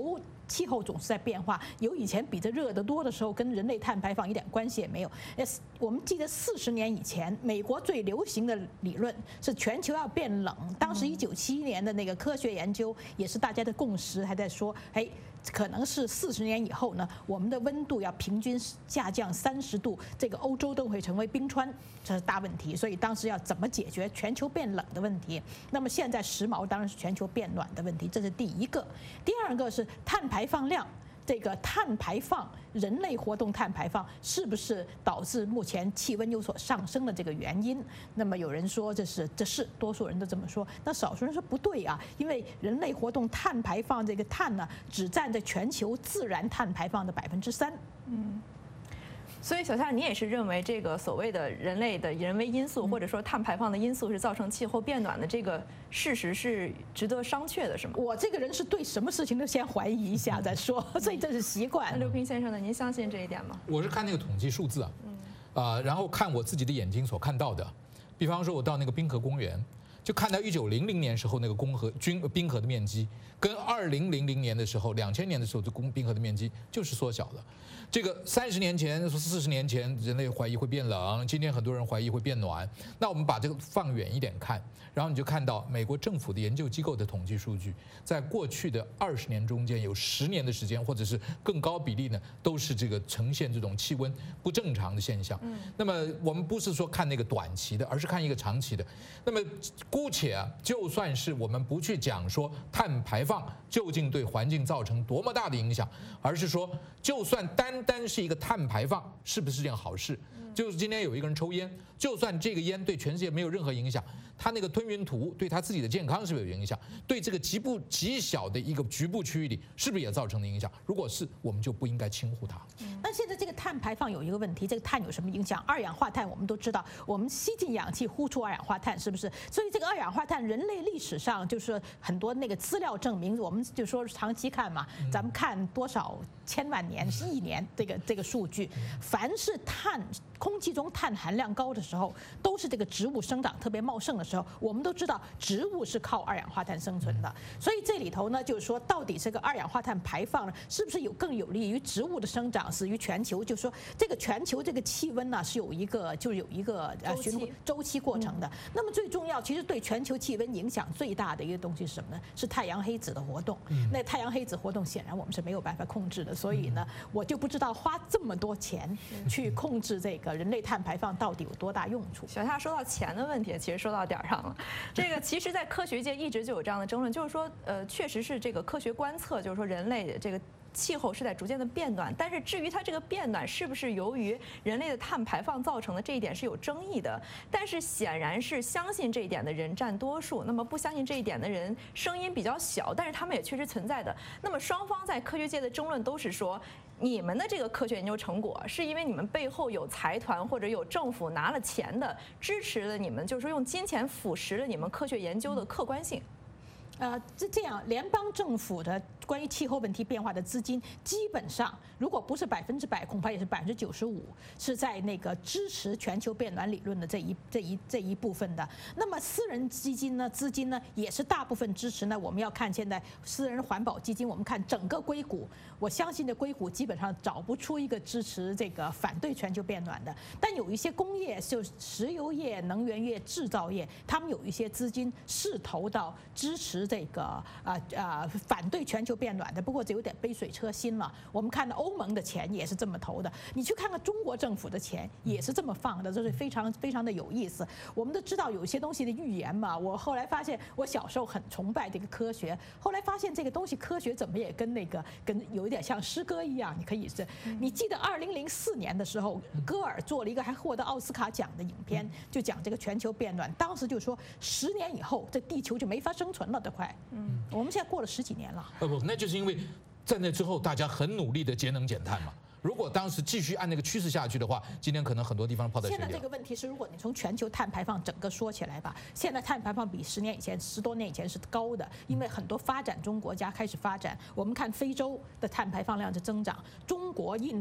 气候总是在变化，有以前比这热得多的时候，跟人类碳排放一点关系也没有。我们记得40年以前，美国最流行的理论是全球要变冷。当时1971年的那个科学研究也是大家的共识，还在说，可能是40年以后呢，我们的温度要平均下降30度，这个欧洲都会成为冰川，这是大问题。所以当时要怎么解决全球变冷的问题？那么现在时髦当然是全球变暖的问题，这是第一个。第二个是碳排放量。这个碳排放，人类活动碳排放是不是导致目前气温有所上升的这个原因？那么有人说这是多数人都这么说，那少数人说不对啊，因为人类活动碳排放这个碳呢，只占在全球自然碳排放的3%。 所以小夏，你也是认为这个所谓的人类的人为因素，或者说碳排放的因素是造成气候变暖的这个事实是值得商榷的，是吗？ 我这个人是对什么事情都先怀疑一下再说，所以这是习惯。 刘平先生呢？您相信这一点吗？ 我是看那个统计数字然后看我自己的眼睛所看到的，比方说我到那个滨河公园，就看到1900年时候那个冰河的面积，跟2000年的时候、2000年的时候的冰河的面积就是缩小了。这个30年前、40年前，人类怀疑会变冷，今天很多人怀疑会变暖。那我们把这个放远一点看，然后你就看到美国政府的研究机构的统计数据，在过去的20年中间，有10年的时间，或者是更高比例呢，都是这个呈现这种气温不正常的现象。那么我们不是说看那个短期的，而是看一个长期的。那么姑且就算是我们不去讲说碳排放究竟对环境造成多么大的影响，而是说就算单是一个碳排放，是不是件好事？就是今天有一个人抽烟，就算这个烟对全世界没有任何影响，他那个吞云吐雾对他自己的健康是不是有影响？对这个极小的一个局部区域里，是不是也造成了影响？如果是，我们就不应该轻忽它。 但现在这个碳排放有一个问题，这个碳有什么影响？二氧化碳我们都知道，我们吸进氧气，呼出二氧化碳，是不是？所以这个二氧化碳，人类历史上就是很多那个资料证明，我们就说长期看嘛，咱们看多少千万年、亿年这个数据，凡是空气中碳含量高的时候，都是这个植物生长特别茂盛的时候。我们都知道，植物是靠二氧化碳生存的，所以这里头呢，就是说，到底这个二氧化碳排放呢，是不是更有利于植物的生长，使于全球？就是说，这个全球这个气温呢，是有一个周期过程的。那么最重要，其实对全球气温影响最大的一个东西是什么呢？是太阳黑子的活动。那太阳黑子活动显然我们是没有办法控制的，所以呢，我就不知道花这么多钱去控制这个人类碳排放到底有多大用处。 小夏说到钱的问题，其实说到点儿上了。这个其实，在科学界一直就有这样的争论，就是说，确实是这个科学观测，就是说人类这个气候是在逐渐的变暖，但是至于它这个变暖是不是由于人类的碳排放造成的，这一点是有争议的。但是显然是相信这一点的人占多数，那么不相信这一点的人声音比较小，但是他们也确实存在的。那么双方在科学界的争论都是说，你们的这个科学研究成果是因为你们背后有财团或者有政府拿了钱的支持了你们，就是说用金钱腐蚀了你们科学研究的客观性。 这样，联邦政府的关于气候问题变化的资金，基本上如果不是100%，恐怕也是95%，是在那个支持全球变暖理论的这一部分的。那么私人资金呢，也是大部分支持呢。我们要看现在私人环保基金，我们看整个硅谷，我相信的硅谷基本上找不出一个支持这个反对全球变暖的。但有一些工业，就石油业、能源业、制造业，他们有一些资金是投到支持这个反对全球变暖的，不过这有点杯水车薪了。我们看到欧盟的钱也是这么投的，你去看看中国政府的钱也是这么放的，这是非常非常的有意思。我们都知道有一些东西的预言嘛，我后来发现，我小时候很崇拜这个科学，后来发现这个东西科学怎么也跟有一点像诗歌一样，你记得2004年的时候，戈尔做了一个还获得奥斯卡奖的影片，就讲这个全球变暖，当时就说10年以后这地球就没法生存了的。我们现在过了10几年了。 不，那就是因为在那之后大家很努力的节能减碳嘛。如果当时继续按那个趋势下去的话，今天可能很多地方泡在水里。 现在这个问题是，如果你从全球碳排放整个说起来吧，现在碳排放比10多年以前是高的，因为很多发展中国家开始发展。我们看非洲的碳排放量的增长，中国、印度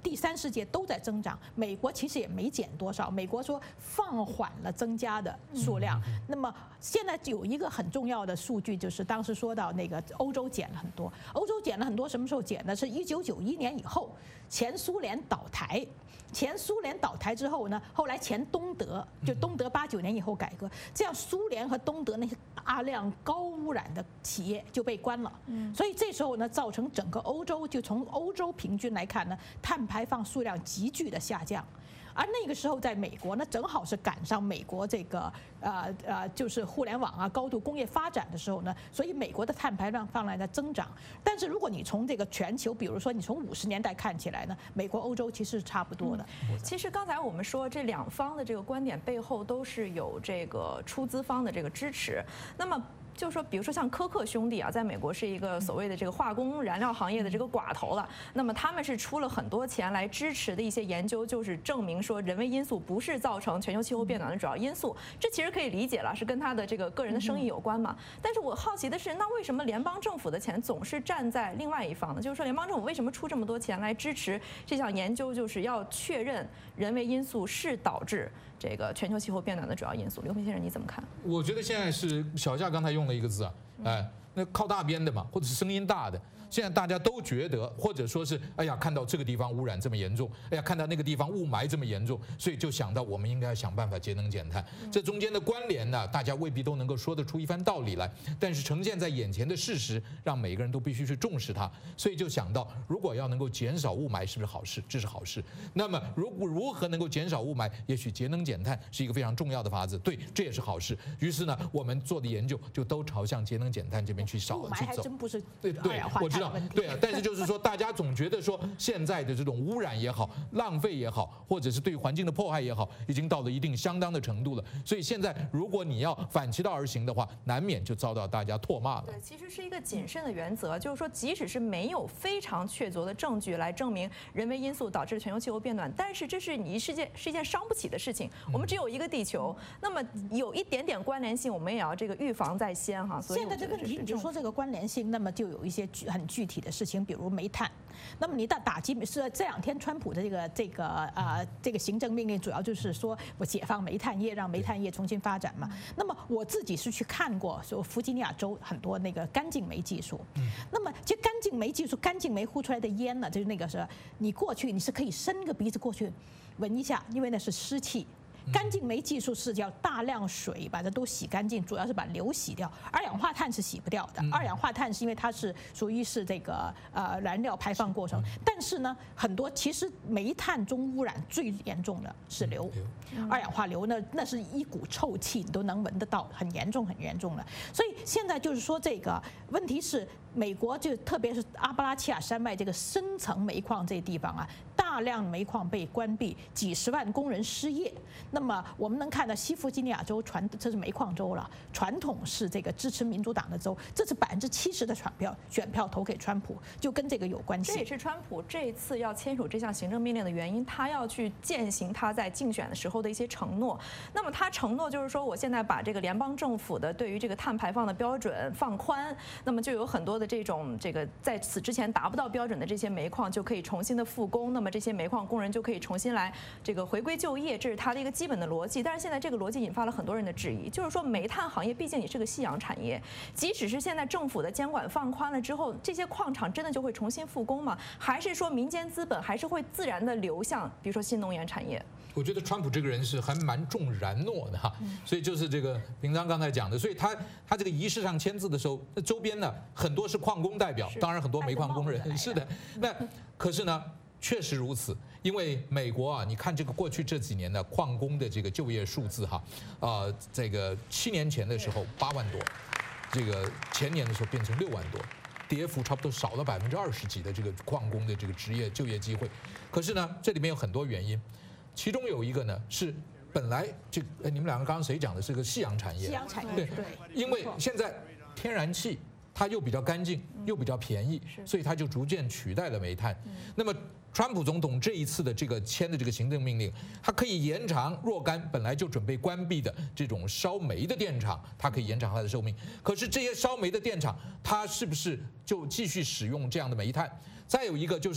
第三世界都在增长，美国其实也没减多少，美国说放缓了增加的数量。那么现在有一个很重要的数据，就是当时说到那个欧洲减了很多，欧洲减了很多，什么时候减的？是1991年以后，前苏联倒台。前苏联倒台之后呢，后来前东德，就东德89年以后改革，这样苏联和东德那些大量高污染的企业就被关了。所以这时候呢，造成整个欧洲，就从欧洲平均来看呢，碳排放数量急剧的下降。而那个时候，在美国呢，正好是赶上美国这个就是互联网啊、高度工业发展的时候呢，所以美国的碳排放量在增长。但是如果你从这个全球，比如说你从50年代看起来呢，美国、欧洲其实是差不多的。 其实刚才我们说这两方的这个观点背后都是有这个出资方的这个支持。那么就是说，比如说像科克兄弟啊，在美国是一个所谓的这个化工燃料行业的这个寡头了。那么他们是出了很多钱来支持的一些研究，就是证明说人为因素不是造成全球气候变暖的主要因素。这其实可以理解了，是跟他的这个个人的生意有关嘛。但是我好奇的是，那为什么联邦政府的钱总是站在另外一方呢？就是说，联邦政府为什么出这么多钱来支持这项研究，就是要确认人为因素是导致这个全球气候变暖的主要因素？刘培先生，你怎么看？ 我觉得现在是小夏刚才用了一个字啊，那靠大边的嘛，或者是声音大的。现在大家都觉得，或者说是，哎呀，看到这个地方污染这么严重，哎呀，看到那个地方雾霾这么严重，所以就想到我们应该要想办法节能减碳。这中间的关联呢，大家未必都能够说得出一番道理来，但是呈现在眼前的事实，让每个人都必须去重视它。所以就想到，如果要能够减少雾霾，是不是好事？这是好事。那么如何能够减少雾霾？也许节能减碳是一个非常重要的法子，对，这也是好事。于是呢，我们做的研究就都朝向节能减碳这边去少去走。 雾霾还真不是对，我知道，对啊，但是就是说，大家总觉得说现在的这种污染也好、浪费也好，或者是对环境的迫害也好，已经到了一定相当的程度了。所以现在如果你要反其道而行的话，难免就遭到大家唾骂了。 对，其实是一个谨慎的原则，就是说，即使是没有非常确凿的证据来证明人为因素导致全球气候变暖，但是这是一件伤不起的事情。我们只有一个地球，那么有一点点关联性，我们也要这个预防在先哈。所以现在这个问题，你就说这个关联性，那么就有一些很具体的事情，比如煤炭。那么你打击是这2天川普的这个行政命令，主要就是说我解放煤炭业，让煤炭业重新发展嘛。那么我自己是去看过，说弗吉尼亚州很多那个干净煤技术。那么其实干净煤技术，干净煤呼出来的烟呢，就是那个是你过去你是可以伸个鼻子过去闻一下，因为那是湿气。干净煤技术是要大量水把它都洗干净，主要是把硫洗掉，二氧化碳是洗不掉的。二氧化碳是因为它是属于是这个燃料排放过程，但是呢，很多其实煤炭中污染最严重的是硫，二氧化硫呢，那是一股臭气，你都能闻得到，很严重很严重的。所以现在就是说，这个问题是美国就特别是阿巴拉契亚山脉这个深层煤矿这地方啊，大量煤矿被关闭，几十万工人失业。那么我们能看到西弗吉尼亚州这是煤矿州了，传统是这个支持民主党的州，这是70%的选票投给川普，就跟这个有关系。 这也是川普这一次要签署这项行政命令的原因，他要去践行他在竞选的时候的一些承诺。那么他承诺就是说，我现在把这个联邦政府的对于这个碳排放的标准放宽，那么就有很多的这种在此之前达不到标准的这些煤矿就可以重新的复工，那么这些煤矿工人就可以重新来这个回归就业，这是他的一个基本的逻辑。但是现在这个逻辑引发了很多人的质疑，就是说煤炭行业毕竟也是个夕阳产业，即使是现在政府的监管放宽了之后，这些矿场真的就会重新复工吗？还是说民间资本还是会自然的流向比如说新能源产业？ 我觉得川普这个人是还蛮重然诺的哈，所以就是这个平常刚才讲的，所以他这个仪式上签字的时候，那周边呢很多是矿工代表，当然很多煤矿工人，是的。那可是呢，确实如此，因为美国啊，你看这个过去这几年的矿工的这个就业数字哈，这个7年前的时候8万多，这个前年的时候变成6万多。跌幅差不多少了20%几的这个矿工的这个职业就业机会，可是呢，这里面有很多原因，其中有一个呢是本来你们两个刚刚谁讲的是个夕阳产业？ 夕阳产业对， 因为现在天然气它又比较干净，又比较便宜，所以它就逐渐取代了煤炭。那么川普总统这一次的这个签的这个行政命令，它可以延长若干本来就准备关闭的这种烧煤的电厂，它可以延长它的寿命。可是这些烧煤的电厂，它是不是就继续使用这样的煤炭？再有一个就是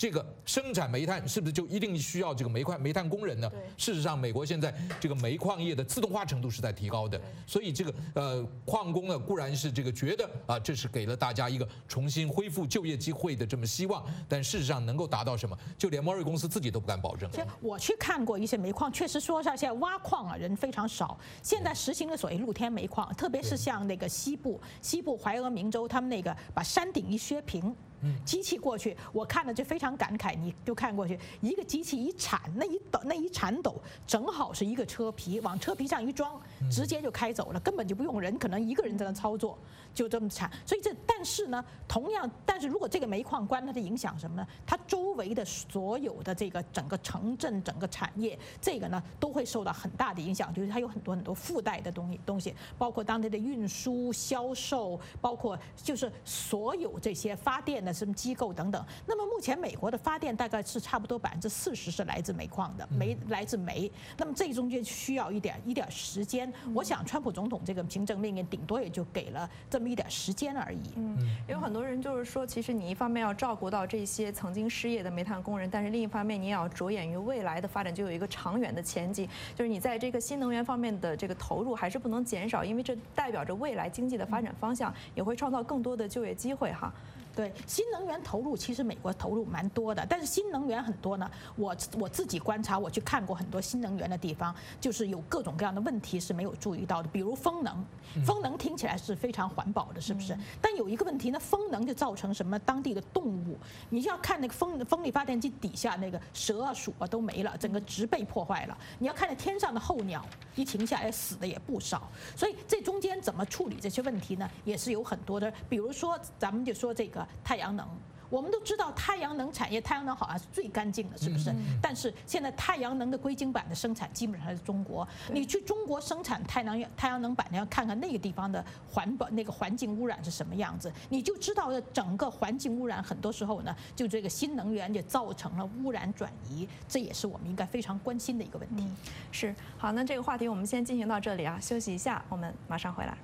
这个生产煤炭是不是就一定需要这个煤炭工人呢？事实上，美国现在这个煤矿业的自动化程度是在提高的，所以这个矿工呢固然是这个觉得啊，这是给了大家一个重新恢复就业机会的这么希望，但事实上能够达到什么，就连摩瑞公司自己都不敢保证。 我去看过一些煤矿，确实说现在挖矿啊人非常少，现在实行了所谓露天煤矿，特别是像那个西部怀俄明州，他们那个把山顶一削平。机器过去，我看了就非常感慨。你就看过去，一个机器一铲，那一铲斗正好是一个车皮，往车皮上一装，直接就开走了，根本就不用人，可能一个人在那操作，就这么铲。所以但是呢，但是如果这个煤矿关，它的影响什么呢？它周围的所有的这个整个城镇、整个产业，这个呢都会受到很大的影响，就是它有很多附带的东西，包括当地的运输、销售，包括就是所有这些发电的什么机构等等。那么目前美国的发电大概是差不多40%是来自煤矿的，来自煤。那么这中间需要一点时间。我想川普总统这个行政命令顶多也就给了这么一点时间而已。 有很多人就是说，其实你一方面要照顾到这些曾经失业的煤炭工人，但是另一方面你也要着眼于未来的发展，就有一个长远的前景，就是你在这个新能源方面的这个投入还是不能减少，因为这代表着未来经济的发展方向，也会创造更多的就业机会哈。 对，新能源投入其实美国投入蛮多的，但是新能源很多呢，我自己观察，我去看过很多新能源的地方，就是有各种各样的问题是没有注意到的，比如风能。风能听起来是非常环保的，是不是？但有一个问题呢，风能就造成什么当地的动物，你要看那个风力发电机底下那个蛇啊、鼠啊都没了，整个植被破坏了。你要看那天上的候鸟，一停下来死的也不少。所以这中间怎么处理这些问题呢？也是有很多的，比如说咱们就说这个太阳能。我们都知道太阳能产业，太阳能好像是最干净的，是不是？但是现在太阳能的硅晶板的生产基本上是中国。你去中国生产太阳能板，你要看看那个地方的环境污染是什么样子，你就知道整个环境污染很多时候呢，就这个新能源也造成了污染转移，这也是我们应该非常关心的一个问题。 是，好，那这个话题我们先进行到这里啊，休息一下，我们马上回来。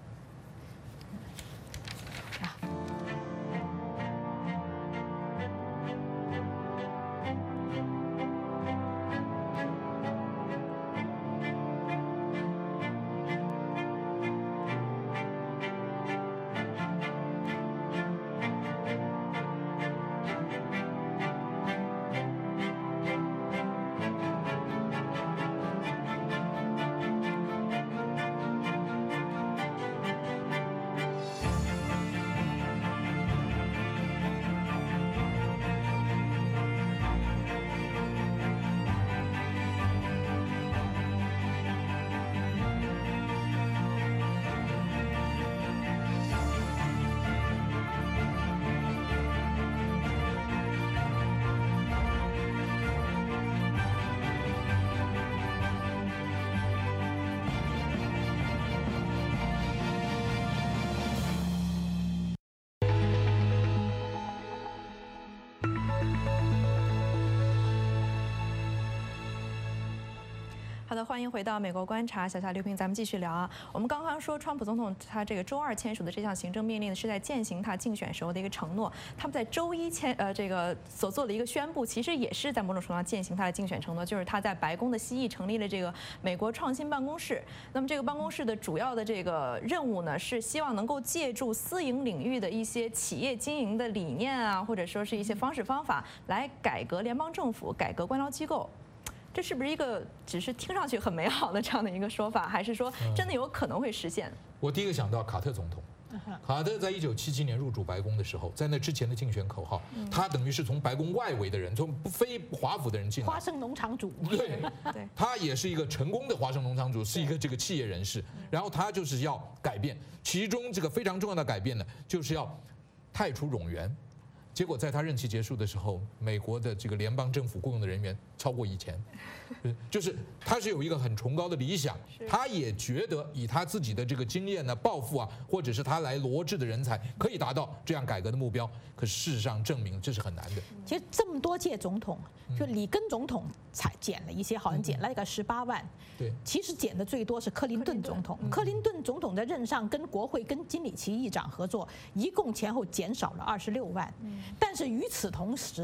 好的，欢迎回到美国观察，小夏刘平，咱们继续聊啊。我们刚刚说，川普总统他这个周2签署的这项行政命令是在践行他竞选时候的一个承诺。他们在周1这个所做的一个宣布，其实也是在某种程度上践行他的竞选承诺，就是他在白宫的西翼成立了这个美国创新办公室。那么这个办公室的主要的这个任务呢，是希望能够借助私营领域的一些企业经营的理念啊，或者说是一些方式方法，来改革联邦政府，改革官僚机构。这是不是一个只是听上去很美好的这样的一个说法，还是说真的有可能会实现？ 我第一个想到卡特总统。卡特在1977年入主白宫的时候，在那之前的竞选口号，他等于是从白宫外围的人，从非华府的人进来。 花生农场主。 对，他也是一个成功的花生农场主，是一个这个企业人士。然后他就是要改变，其中这个非常重要的改变呢，就是要汰除冗员。结果在他任期结束的时候，美国的这个联邦政府雇佣的人员超过1000，就是他是有一个很崇高的理想，他也觉得以他自己的这个经验呢、抱负啊，或者是他来罗致的人才，可以达到这样改革的目标。可是事实上证明这是很难的。 其实这么多届总统，就里根总统才减了一些，好像减了个18万。 对， 其实减的最多是克林顿总统。克林顿总统在任上跟国会跟金里奇议长合作，一共前后减少了26万。但是与此同时，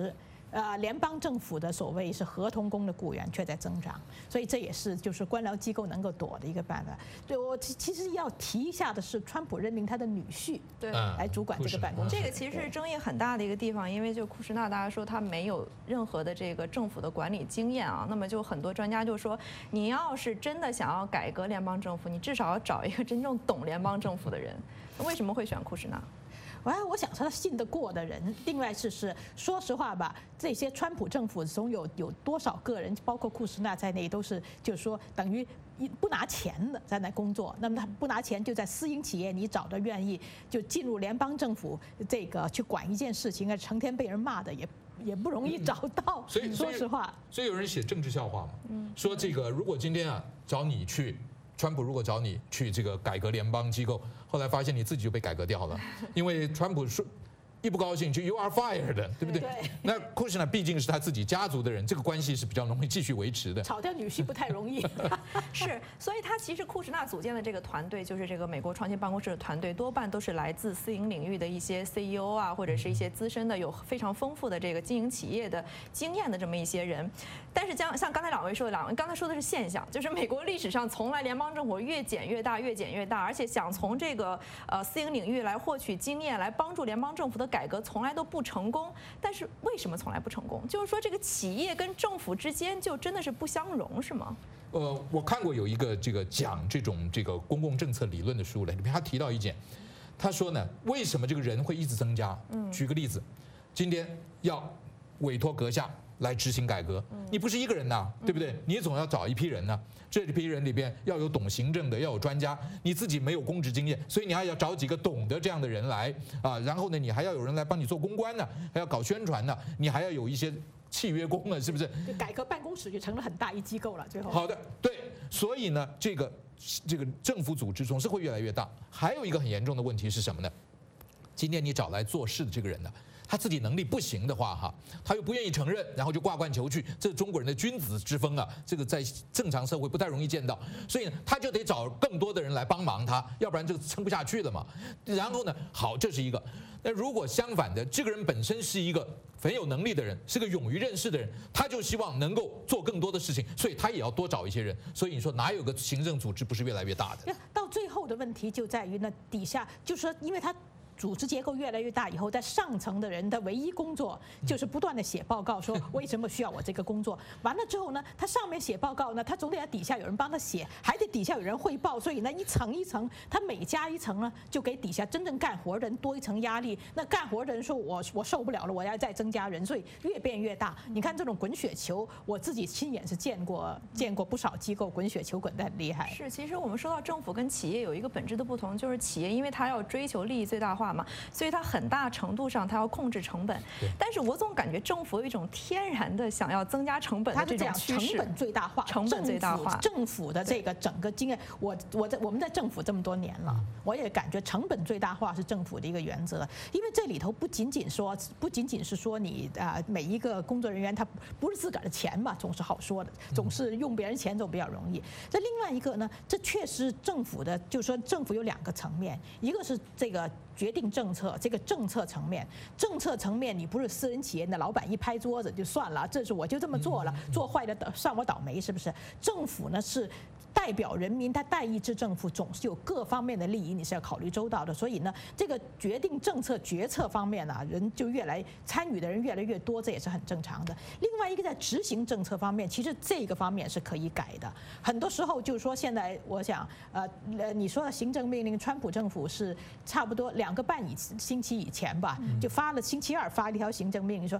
联邦政府的所谓是合同工的雇员却在增长，所以这也是就是官僚机构能够躲的一个办法。对，我其实要提一下的是，川普任命他的女婿对来主管这个办公室。 这个其实是争议很大的一个地方，因为就库什纳，大家说他没有任何的这个政府的管理经验啊，那么就很多专家就说，你要是真的想要改革联邦政府，你至少要找一个真正懂联邦政府的人。为什么会选库什纳？ 我想说他信得过的人，另外是说实话吧，这些川普政府中有多少个人，包括库什纳在内，都是就是说等于不拿钱的在那工作。那么他不拿钱，就在私营企业，你找的愿意就进入联邦政府这个去管一件事情，成天被人骂的也不容易找到。 所以说实话， 所以有人写政治笑话嘛，说这个如果今天啊找你去。川普如果找你去这个改革联邦机构，后来发现你自己就被改革掉了，因为川普说一不高兴就 You are fired， 对不对？那库什纳毕竟是他自己家族的人，这个关系是比较容易继续维持的。 炒掉女婿不太容易。 是，所以他其实库什纳组建的这个团队，就是这个美国创新办公室的团队，多半都是来自私营领域的一些 CEO 啊，或者是一些资深的、有非常丰富的这个经营企业的经验的这么一些人。但是像刚才两位说的，刚才说的是现象，就是美国历史上从来联邦政府越减越大，越减越大，而且想从这个私营领域来获取经验，来帮助联邦政府的改革，从来都不成功。但是为什么从来不成功？就是说这个企业跟政府之间就真的是不相容，是吗？ 我看过有一个这个讲这个公共政策理论的书里面，他提到一件，他说呢，为什么这个人会一直增加？举个例子，今天要委托阁下来执行改革，你不是一个人呐，对不对？你总要找一批人呐，这批人里边要有懂行政的，要有专家，你自己没有公职经验，所以你还要找几个懂得这样的人来啊，然后呢，你还要有人来帮你做公关呢，还要搞宣传呢，你还要有一些契约工了，是不是？ 就改革办公室就成了很大一机构了，最后。 好的，对，所以呢，这个政府组织总是会越来越大。还有一个很严重的问题是什么呢？今天你找来做事的这个人呢，他自己能力不行的话，哈，他又不愿意承认，然后就挂冠求去，这是中国人的君子之风啊，这个在正常社会不太容易见到，所以呢，他就得找更多的人来帮忙他，要不然这个撑不下去了嘛。然后呢，好，这是一个。那如果相反的，这个人本身是一个很有能力的人，是个勇于认识的人，他就希望能够做更多的事情，所以他也要多找一些人。所以你说哪有个行政组织不是越来越大的？ 到最后的问题就在于呢，底下就是说，因为他组织结构越来越大以后，在上层的人的唯一工作就是不断的写报告，说为什么需要我这个工作。完了之后呢，他上面写报告呢，他总得在底下有人帮他写，还得底下有人汇报，所以呢，一层一层，他每加一层呢，就给底下真正干活的人多一层压力。那干活的人说我受不了了，我要再增加人，所以越变越大。你看这种滚雪球，我自己亲眼是见过不少机构滚雪球滚得很厉害。 是，其实我们说到政府跟企业有一个本质的不同，就是企业因为它要追求利益最大化嘛，所以它很大程度上它要控制成本。但是我总感觉政府有一种天然的想要增加成本的这种趋势。 成本最大化， 成本最大化。 政府的这个整个经验，我们在政府这么多年了，我也感觉成本最大化是政府的一个原则。因为这里头不仅仅是说你每一个工作人员他不是自个儿的钱嘛，总是好说的，总是用别人钱总比较容易。这另外一个呢，这确实政府的，就是说政府有两个层面，一个是这个决定政策，这个政策层面，你不是私人企业的老板一拍桌子就算了，这是我就这么做了，做坏的算我倒霉，是不是？政府呢是代表人民，他代议制政府总是有各方面的利益，你是要考虑周到的。所以呢，这个决定政策决策方面呢，人就参与的人越来越多，这也是很正常的。另外一个在执行政策方面，其实这个方面是可以改的。很多时候就是说，现在我想，你说的行政命令，川普政府是差不多2个半星期以前吧，就星期二发了一条行政命令，说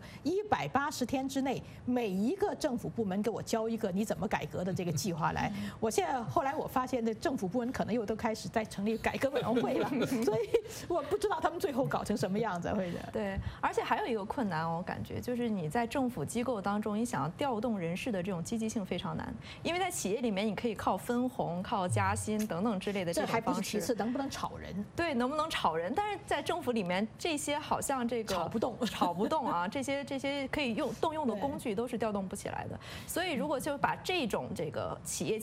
180天之内，每一个政府部门给我交一个你怎么改革的这个计划来。后来我发现，这政府部门可能又都开始在成立改革委员会了，所以我不知道他们最后搞成什么样子会的。 对，而且还有一个困难，我感觉就是你在政府机构当中，你想要调动人事的这种积极性非常难，因为在企业里面你可以靠分红、靠加薪等等之类的这种方式。 这还不是其次，能不能炒人？ 对，能不能炒人？但是在政府里面，这些好像这个炒不动啊，这些可以动用的工具都是调动不起来的。所以如果就把这个企业经营管理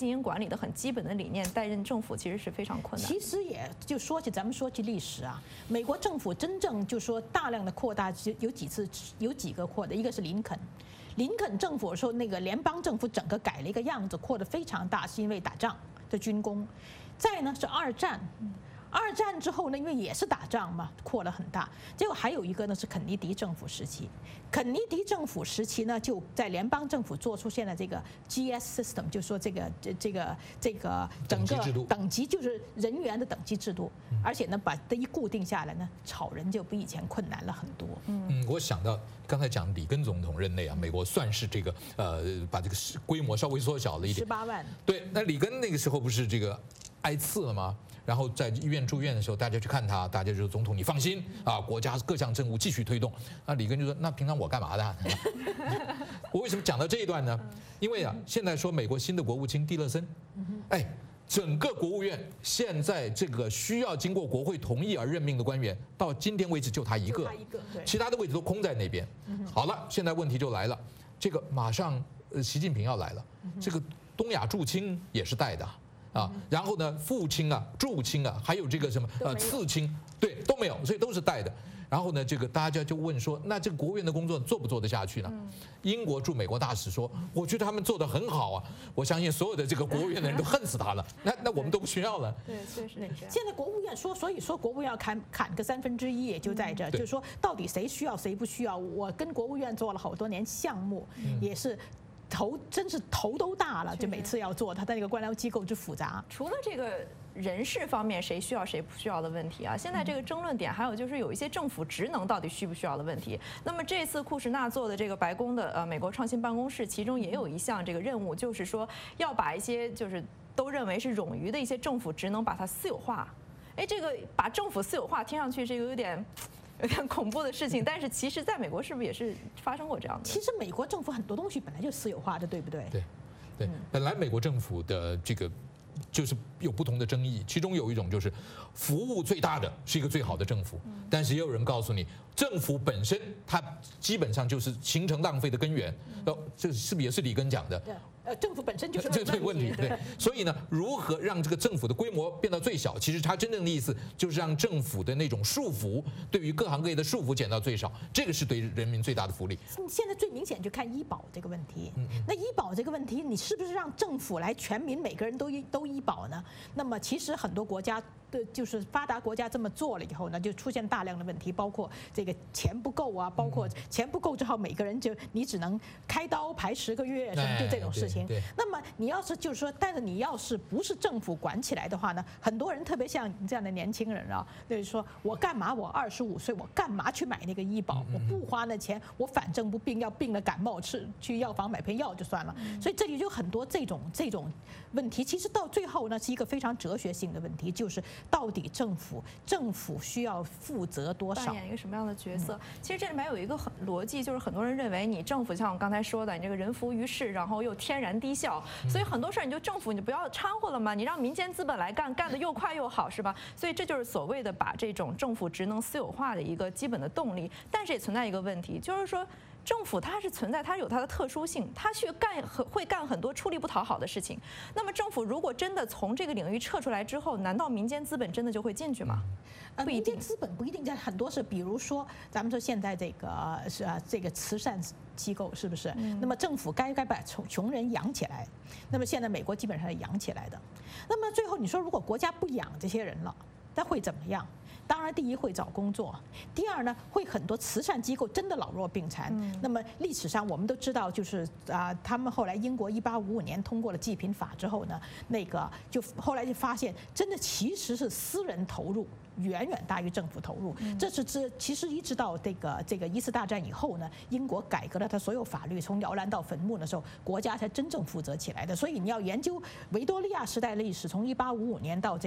的很基本的理念带任政府，其实是非常困难。 其实也就咱们说起历史啊，美国政府真正就说大量的扩大，有几个扩的，一个是林肯政府说那个联邦政府整个改了一个样子，扩得非常大，是因为打仗的军工。再呢是二战之后呢，因为也是打仗嘛，扩了很大。结果还有一个呢是肯尼迪政府时期，肯尼迪政府时期呢，就在联邦政府做出现在这个 GS system， 就说这个整个等级就是人员的等级制度，而且呢把这一固定下来呢，炒人就比以前困难了很多。 我想到刚才讲里根总统任内啊，美国算是这个把这个规模稍微缩小了一点 ，18万。 对，那里根那个时候不是这个挨刺了吗？然后在医院住院的时候，大家去看他，大家就说总统你放心啊，国家各项政务继续推动。那里根就说那平常我干嘛的？我为什么讲到这一段呢？因为啊，现在说美国新的国务卿蒂勒森，整个国务院现在这个需要经过国会同意而任命的官员，到今天为止就他一个，其他的位置都空在那边。好了，现在问题就来了，这个马上习近平要来了，这个东亚驻青也是带的。然后呢，副卿啊、驻青啊，还有这个什么次卿，对，都没有，所以都是带的。然后呢，这个大家就问说，那这个国务院的工作做不做得下去呢？英国驻美国大使说，我觉得他们做得很好啊，我相信所有的这个国务院的人都恨死他了。那我们都不需要了。 对，确实是这样。现在国务院所以说国务院要砍个1/3，也就在这，就是说到底谁需要谁不需要。我跟国务院做了好多年项目，也是。真是头都大了，就每次要做，他的那个官僚机构之复杂。 除了这个人事方面谁需要谁不需要的问题啊，现在这个争论点还有就是有一些政府职能到底需不需要的问题。那么这次库什纳做的这个白宫的美国创新办公室，其中也有一项这个任务，就是说要把一些就是都认为是冗余的一些政府职能把它私有化。这个把政府私有化听上去这个有点恐怖的事情，但是其实在美国是不是也是发生过这样的？ 其实美国政府很多东西本来就私有化的，对不对？ 对，本来美国政府的这个就是有不同的争议，其中有一种就是服务最大的是一个最好的政府，但是也有人告诉你，政府本身它基本上就是形成浪费的根源。这是不是也是里根讲的？ 政府本身就是这个问题，对。所以呢，如何让这个政府的规模变到最小？其实它真正的意思就是让政府的那种束缚，对于各行各业的束缚减到最少，这个是对人民最大的福利。 现在最明显就看医保这个问题。那医保这个问题，你是不是让政府来全民每个人都医保呢？那么其实很多国家的就是发达国家这么做了以后呢，就出现大量的问题，包括这个钱不够啊，包括钱不够之后，每个人就你只能开刀排10个月，什么就这种事情。那么你要是就是说，但是你要是不是政府管起来的话呢，很多人特别像你这样的年轻人啊，就是说我干嘛？我25岁，我干嘛去买那个医保？我不花那钱，我反正不病，要病了感冒去药房买片药就算了。所以这里就很多这种问题，其实到最后呢是一个非常哲学性的问题，就是到底政府需要负责多少， 扮演一个什么样的角色？其实这里面有一个逻辑，就是很多人认为你政府像我刚才说的，你这个人浮于事，然后又天然低效，所以很多事儿你就政府你不要掺和了嘛，你让民间资本来干得又快又好，是吧？所以这就是所谓的把这种政府职能私有化的一个基本的动力。但是也存在一个问题，就是说政府它是存在，它有它的特殊性，它会干很多出力不讨好的事情。那么政府如果真的从这个领域撤出来之后，难道民间资本真的就会进去吗？不一定， 民间资本不一定，在很多是，比如说咱们说现在这个是这个慈善机构是不是？那么政府该把穷人养起来，那么现在美国基本上是养起来的。那么最后你说如果国家不养这些人了，那会怎么样？当然，第一会找工作，第二呢，会很多慈善机构真的老弱病残。那么历史上我们都知道，就是他们后来英国1855年通过了济贫法之后呢，那个就后来就发现，真的其实是私人投入远远大于政府投入。其实一直到这个一次大战以后呢，英国改革了它所有法律，从摇篮到坟墓的时候，国家才真正负责起来的。所以你要研究维多利亚时代历史，从1855年到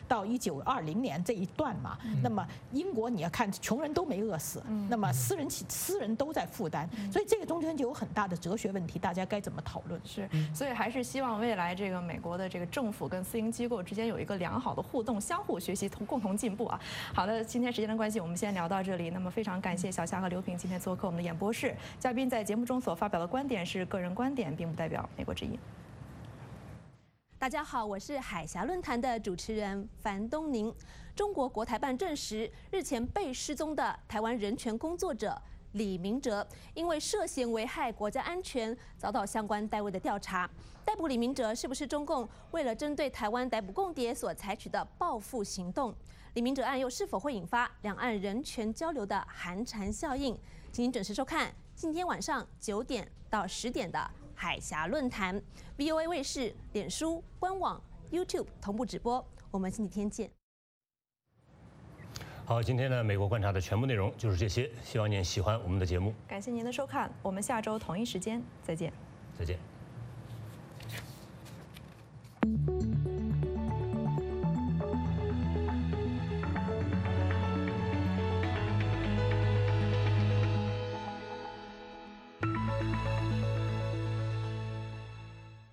1920年这一段嘛。那么英国你要看，穷人都没饿死，那么私人都在负担，所以这个中间就有很大的哲学问题，大家该怎么讨论？ 是，所以还是希望未来这个美国的这个政府跟私营机构之间有一个良好的互动，相互学习，共同进步啊。好的，今天时间的关系，我们先聊到这里。那么非常感谢小夏和刘平今天做客我们的演播室，嘉宾在节目中所发表的观点是个人观点，并不代表美国之音。 大家好，我是海峡论坛的主持人樊东宁。中国国台办证实，日前被失踪的台湾人权工作者李明哲，因为涉嫌危害国家安全，遭到相关单位的调查。逮捕李明哲是不是中共为了针对台湾逮捕共谍所采取的报复行动？李明哲案又是否会引发两岸人权交流的寒蝉效应？请您准时收看今天晚上9点到10点的海峡论坛 ，VOA 卫视、脸书官网、YouTube 同步直播。我们星期天见。 好，今天呢，美国观察的全部内容就是这些，希望您喜欢我们的节目。 感谢您的收看，我们下周同一时间再见。 再见。